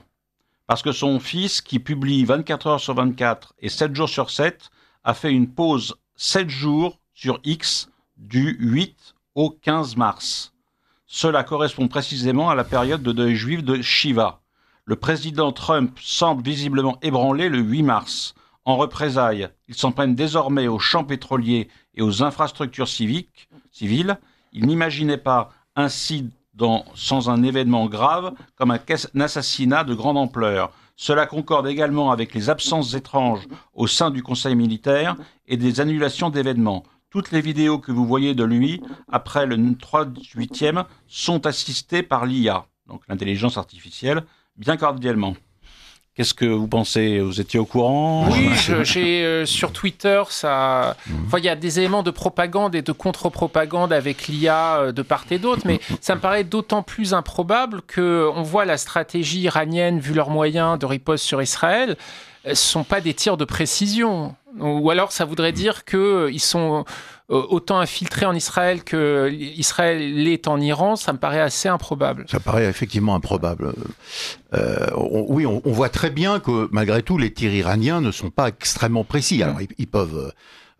Parce que son fils, qui publie 24 heures sur 24 et 7 jours sur 7, a fait une pause 7 jours sur X du 8 au 15 mars. Cela correspond précisément à la période de deuil juif de Shiva. Le président Trump semble visiblement ébranlé le 8 mars. En représailles, ils s'en prennent désormais aux champs pétroliers et aux infrastructures civiles. Il n'imaginait pas ainsi sans un événement grave comme un assassinat de grande ampleur. Cela concorde également avec les absences étranges au sein du Conseil militaire et des annulations d'événements. Toutes les vidéos que vous voyez de lui, après le 3/8e, sont assistées par l'IA, donc l'intelligence artificielle, bien cordialement. Qu'est-ce que vous pensez ? Vous étiez au courant ? Oui, j'ai sur Twitter, il y a des éléments de propagande et de contre-propagande avec l'IA de part et d'autre, mais ça me paraît d'autant plus improbable qu'on voit la stratégie iranienne, vu leurs moyens de riposte sur Israël, ne sont pas des tirs de précision. Ou alors ça voudrait dire qu'ils sont autant infiltrés en Israël que Israël l'est en Iran. Ça me paraît assez improbable. Ça paraît effectivement improbable. On voit très bien que malgré tout les tirs iraniens ne sont pas extrêmement précis. Alors ils peuvent,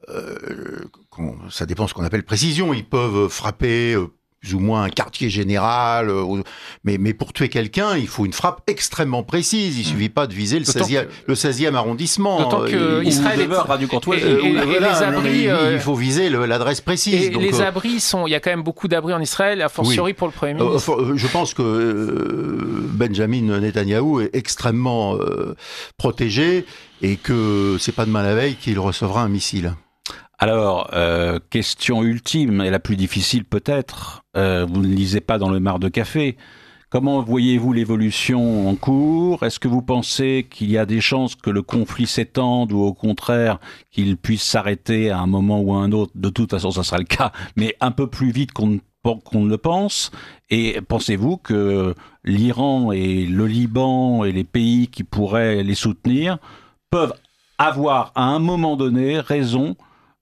ça dépend de ce qu'on appelle précision, ils peuvent frapper plus ou moins un quartier général, mais pour tuer quelqu'un, il faut une frappe extrêmement précise. Il suffit pas de viser le 16e arrondissement. D'autant que Israël les abris, il faut viser l'adresse précise. Et donc, les abris il y a quand même beaucoup d'abris en Israël, a fortiori pour le Premier ministre. Je pense que Benjamin Netanyahou est extrêmement protégé et que c'est pas demain la veille qu'il recevra un missile. Alors, question ultime et la plus difficile peut-être, vous ne lisez pas dans le mar de café. Comment voyez-vous l'évolution en cours ? Est-ce que vous pensez qu'il y a des chances que le conflit s'étende ou au contraire qu'il puisse s'arrêter à un moment ou à un autre ? De toute façon, ça sera le cas, mais un peu plus vite qu'on ne le pense. Et pensez-vous que l'Iran et le Liban et les pays qui pourraient les soutenir peuvent avoir à un moment donné raison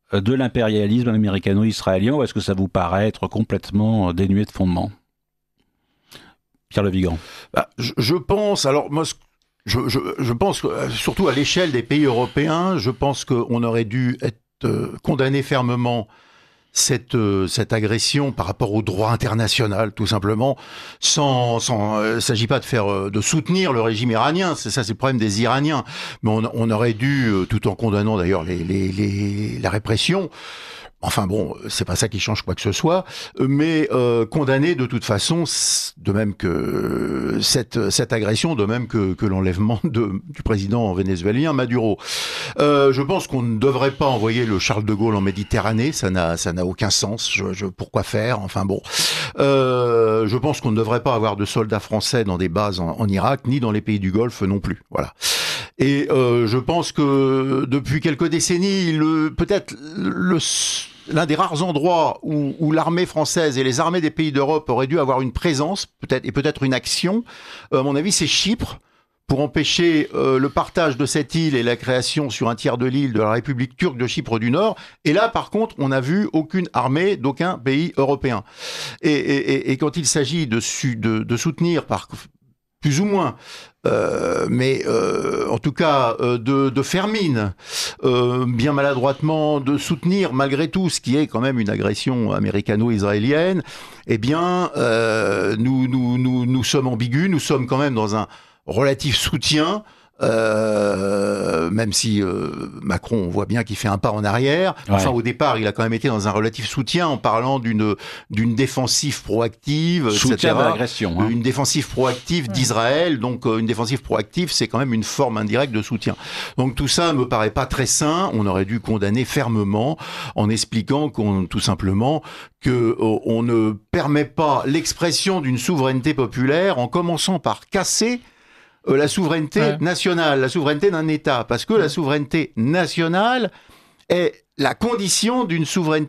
de l'impérialisme américano-israélien, ou est-ce que ça vous paraît être complètement dénué de fondement ? Pierre Le Vigan. Je pense, alors moi, je pense que, surtout à l'échelle des pays européens, je pense qu'on aurait dû condamner fermement cette agression par rapport au droit international, tout simplement, il s'agit pas de soutenir le régime iranien, c'est le problème des Iraniens, mais on aurait dû, tout en condamnant d'ailleurs la répression, enfin bon, c'est pas ça qui change quoi que ce soit, mais condamner de toute façon, de même que cette agression, de même que l'enlèvement du président vénézuélien Maduro. Je pense qu'on ne devrait pas envoyer le Charles de Gaulle en Méditerranée, ça n'a aucun sens. Pourquoi faire ? Enfin bon, je pense qu'on ne devrait pas avoir de soldats français dans des bases en Irak, ni dans les pays du Golfe non plus. Voilà. Et je pense que depuis quelques décennies, peut-être l'un des rares endroits où l'armée française et les armées des pays d'Europe auraient dû avoir une présence, peut-être une action, à mon avis, c'est Chypre, pour empêcher le partage de cette île et la création sur un tiers de l'île de la République turque de Chypre du Nord. Et là, par contre, on n'a vu aucune armée d'aucun pays européen. Et quand il s'agit de soutenir par plus ou moins, mais en tout cas de faire mine, bien maladroitement de soutenir malgré tout ce qui est quand même une agression américano-israélienne, eh bien nous sommes ambigus, nous sommes quand même dans un relatif soutien, même si Macron, on voit bien qu'il fait un pas en arrière. Enfin, au départ, il a quand même été dans un relatif soutien en parlant d'une défensive proactive, soutien etc. de l'agression, hein. Une défensive proactive d'Israël. Donc, une défensive proactive, c'est quand même une forme indirecte de soutien. Donc, tout ça me paraît pas très sain. On aurait dû condamner fermement en expliquant tout simplement que on ne permet pas l'expression d'une souveraineté populaire en commençant par casser la souveraineté nationale, la souveraineté d'un État, parce que la souveraineté nationale est la condition d'une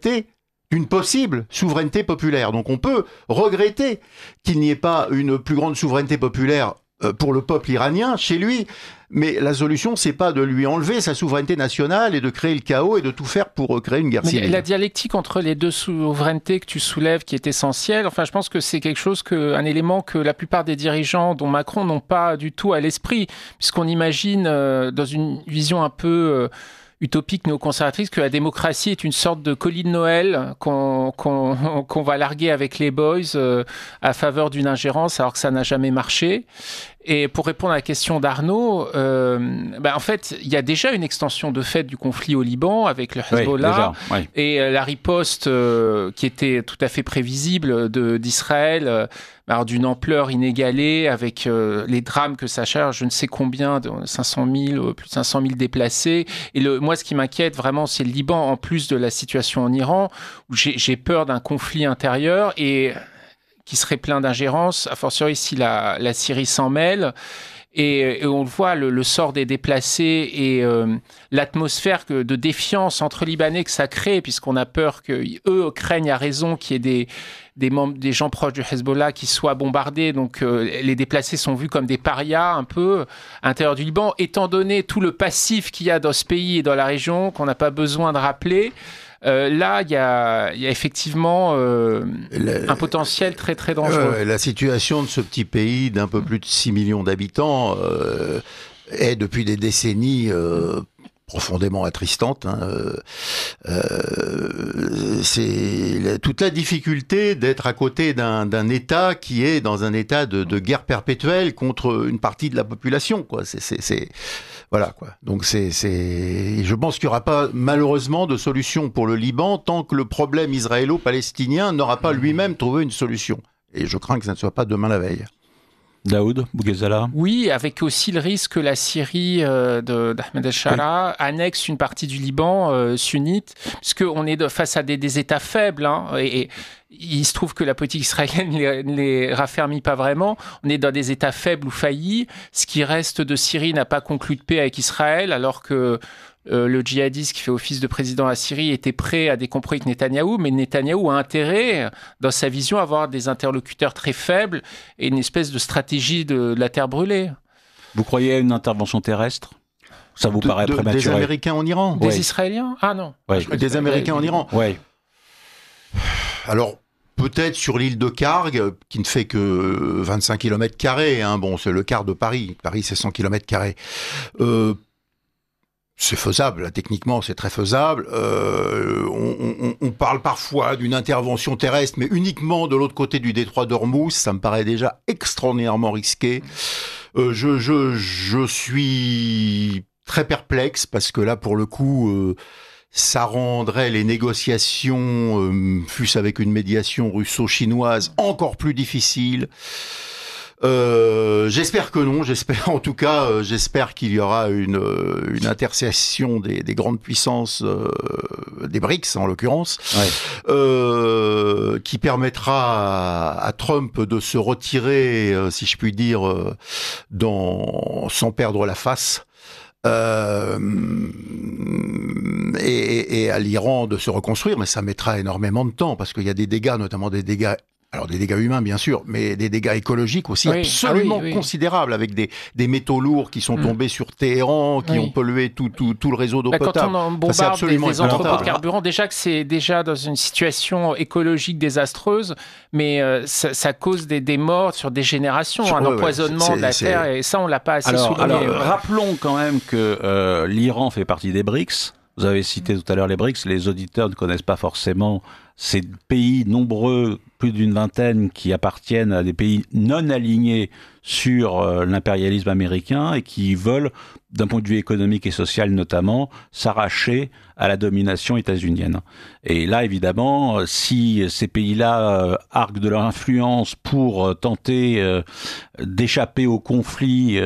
possible souveraineté populaire. Donc on peut regretter qu'il n'y ait pas une plus grande souveraineté populaire pour le peuple iranien chez lui, mais la solution, c'est pas de lui enlever sa souveraineté nationale et de créer le chaos et de tout faire pour créer une guerre civile. La dialectique entre les deux souverainetés que tu soulèves, qui est essentielle, enfin, je pense que c'est quelque chose un élément que la plupart des dirigeants, dont Macron, n'ont pas du tout à l'esprit, puisqu'on imagine, dans une vision un peu utopique néoconservatrice, que la démocratie est une sorte de colis de Noël qu'on va larguer avec les boys à faveur d'une ingérence, alors que ça n'a jamais marché. Et pour répondre à la question d'Arnaud, en fait, il y a déjà une extension de fait du conflit au Liban avec le Hezbollah, et la riposte qui était tout à fait prévisible d'Israël, alors d'une ampleur inégalée, avec les drames que ça charge, je ne sais combien, plus de 500 000 déplacés. Et moi, ce qui m'inquiète vraiment, c'est le Liban, en plus de la situation en Iran, où j'ai peur d'un conflit intérieur et qui serait plein d'ingérence, a fortiori si la Syrie s'en mêle. Et on le voit, le sort des déplacés et l'atmosphère de défiance entre Libanais que ça crée, puisqu'on a peur qu'eux craignent à raison qu'il y ait des gens proches du Hezbollah qui soient bombardés. Donc les déplacés sont vus comme des parias un peu à l'intérieur du Liban, étant donné tout le passif qu'il y a dans ce pays et dans la région qu'on n'a pas besoin de rappeler. Là, il y a effectivement un potentiel très très dangereux. La situation de ce petit pays d'un peu plus de 6 millions d'habitants est depuis des décennies profondément attristante. C'est toute la difficulté d'être à côté d'un État qui est dans un état de guerre perpétuelle contre une partie de la population, quoi. Voilà, quoi. Donc je pense qu'il n'y aura pas, malheureusement, de solution pour le Liban tant que le problème israélo-palestinien n'aura pas lui-même trouvé une solution. Et je crains que ça ne soit pas demain la veille. Daoud Bouguezala. Oui, avec aussi le risque que la Syrie d'Ahmed el-Shara annexe une partie du Liban sunnite, puisqu'on est face à des États faibles, et il se trouve que la politique israélienne ne les raffermit pas vraiment. On est dans des États faibles ou faillis. Ce qui reste de Syrie n'a pas conclu de paix avec Israël, alors que le djihadiste qui fait office de président à Syrie était prêt à des compromis avec Netanyahou, mais Netanyahou a intérêt, dans sa vision, à avoir des interlocuteurs très faibles et une espèce de stratégie de la terre brûlée. Vous croyez à une intervention terrestre ? Ça vous paraît prématuré? Des Américains en Iran? Des Israéliens? Ah non. Ouais. Des Américains en Iran? Oui. Alors, peut-être sur l'île de Karg, qui ne fait que 25 km², hein. Bon, c'est le quart de Paris. Paris, c'est 100 km². C'est faisable, là, techniquement, c'est très faisable. On parle parfois d'une intervention terrestre, mais uniquement de l'autre côté du détroit d'Ormuz. Ça me paraît déjà extraordinairement risqué. Je suis très perplexe parce que là, pour le coup, ça rendrait les négociations, fût-ce avec une médiation russo-chinoise, encore plus difficiles. J'espère que non. J'espère qu'il y aura une intercession des grandes puissances, des BRICS en l'occurrence, qui permettra à Trump de se retirer, si je puis dire, sans perdre la face. Et à l'Iran de se reconstruire, mais ça mettra énormément de temps parce qu'il y a des dégâts, notamment des dégâts humains bien sûr, mais des dégâts écologiques aussi absolument considérables, avec des métaux lourds qui sont tombés sur Téhéran, qui ont pollué tout le réseau d'eau potable. Quand on bombarde des entrepôts de carburant, déjà que c'est déjà dans une situation écologique désastreuse, mais ça cause des morts sur des générations, un empoisonnement de la terre, et ça on l'a pas assez souligné. Alors rappelons quand même que l'Iran fait partie des BRICS. Vous avez cité tout à l'heure les BRICS, les auditeurs ne connaissent pas forcément ces pays nombreux, plus d'une vingtaine, qui appartiennent à des pays non alignés sur l'impérialisme américain et qui veulent, d'un point de vue économique et social notamment, s'arracher à la domination états-unienne. Et là, évidemment, si ces pays-là arguent de leur influence pour tenter d'échapper au conflit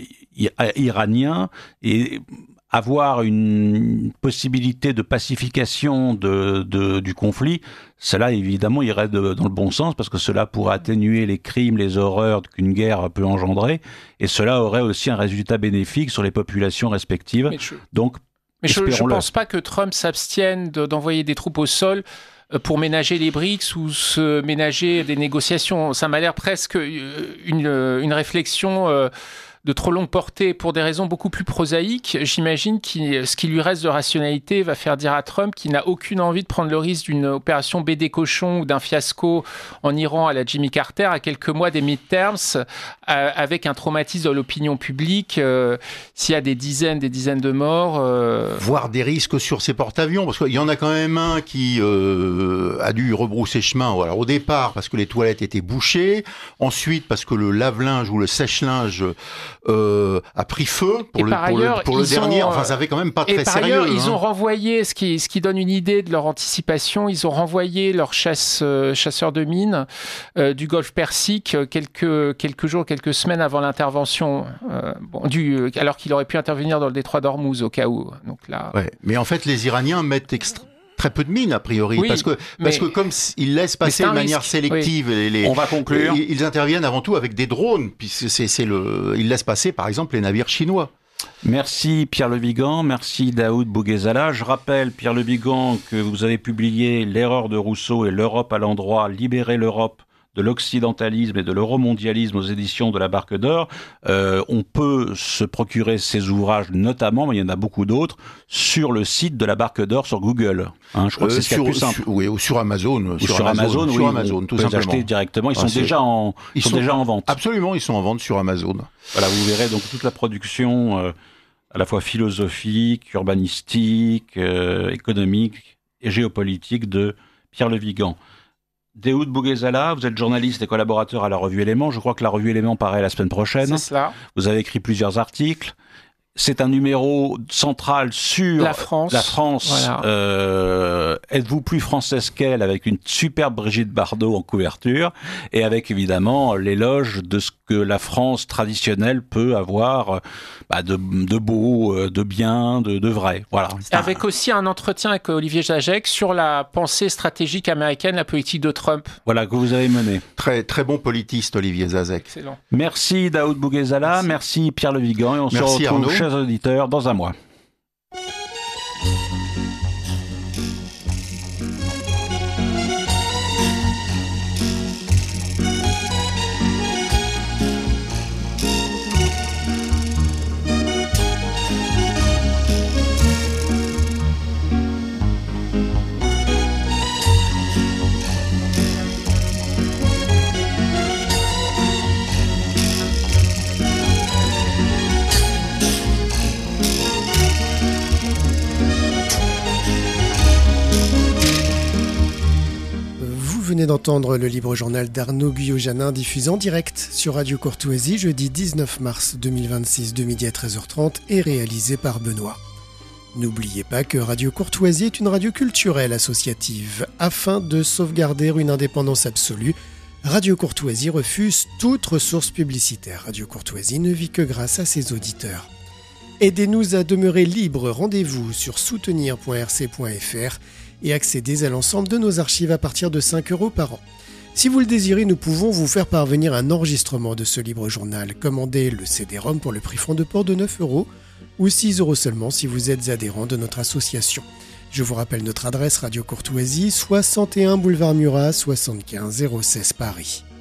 iranien et avoir une possibilité de pacification du conflit, cela évidemment irait dans le bon sens parce que cela pourrait atténuer les crimes, les horreurs qu'une guerre peut engendrer, et cela aurait aussi un résultat bénéfique sur les populations respectives. Mais je ne pense pas que Trump s'abstienne d'envoyer des troupes au sol pour ménager les BRICS ou se ménager des négociations. Ça m'a l'air presque une réflexion de trop longue portée pour des raisons beaucoup plus prosaïques. J'imagine que ce qui lui reste de rationalité va faire dire à Trump qu'il n'a aucune envie de prendre le risque d'une opération baiser cochon ou d'un fiasco en Iran à la Jimmy Carter à quelques mois des midterms, avec un traumatisme de l'opinion publique, s'il y a des dizaines de morts. Voire des risques sur ses porte-avions, parce qu'il y en a quand même un qui a dû rebrousser chemin. Alors, au départ, parce que les toilettes étaient bouchées, ensuite parce que le lave-linge ou le sèche-linge a pris feu pour le dernier. Enfin, ça fait quand même pas très sérieux. Et par ailleurs, ils ont renvoyé, ce qui donne une idée de leur anticipation, ils ont renvoyé leurs chasseurs de mines du Golfe Persique quelques jours, quelques semaines avant l'intervention, alors qu'il aurait pu intervenir dans le détroit d'Ormuz au cas où. Donc là. Ouais, mais en fait, les Iraniens mettent très peu de mines a priori, parce que comme ils laissent passer de manière sélective, on va conclure. Ils interviennent avant tout avec des drones, puis ils laissent passer par exemple les navires chinois. Merci Pierre Le Vigan, merci Daoud Bouguezala. Je rappelle, Pierre Le Vigan, que vous avez publié L'erreur de Rousseau et l'Europe à l'endroit, libérer l'Europe de l'occidentalisme et de l'euromondialisme aux éditions de la Barque d'Or. On peut se procurer ces ouvrages notamment, mais il y en a beaucoup d'autres, sur le site de la Barque d'Or sur Google. Je crois que c'est ce qu'il y a de plus simple. Ou sur Amazon. Sur Amazon, tout simplement. Vous les acheter directement. Ils sont déjà en vente. Absolument, ils sont en vente sur Amazon. Voilà, vous verrez donc toute la production à la fois philosophique, urbanistique, économique et géopolitique de Pierre Le Vigan. Daoud Bouguezala, vous êtes journaliste et collaborateur à la revue Éléments. Je crois que la revue Éléments paraît la semaine prochaine. C'est cela. Vous avez écrit plusieurs articles. C'est un numéro central sur la France. Voilà. Êtes-vous plus française qu'elle, avec une superbe Brigitte Bardot en couverture et avec évidemment l'éloge de ce que la France traditionnelle peut avoir de beau, de bien, de vrai. Voilà. Avec aussi un entretien avec Olivier Zajec sur la pensée stratégique américaine, la politique de Trump. Voilà, que vous avez mené. Très, très bon politiste, Olivier Zajec. Excellent. Merci Daoud Bouguezala, merci Pierre Le Vigan, et on se retrouve, Arnaud. Chers auditeurs, dans un mois. venez d'entendre le libre journal d'Arnaud Guyot-Janin diffusé en direct sur Radio Courtoisie jeudi 19 mars 2026 de midi à 13h30 et réalisé par Benoît. N'oubliez pas que Radio Courtoisie est une radio culturelle associative. Afin de sauvegarder une indépendance absolue, Radio Courtoisie refuse toute ressource publicitaire. Radio Courtoisie ne vit que grâce à ses auditeurs. Aidez-nous à demeurer libres. Rendez-vous sur soutenir.rc.fr et accédez à l'ensemble de nos archives à partir de 5 € par an. Si vous le désirez, nous pouvons vous faire parvenir un enregistrement de ce libre journal. Commandez le CD-ROM pour le prix franc de port de 9 € ou 6 € seulement si vous êtes adhérent de notre association. Je vous rappelle notre adresse Radio Courtoisie, 61 boulevard Murat, 75 016 Paris.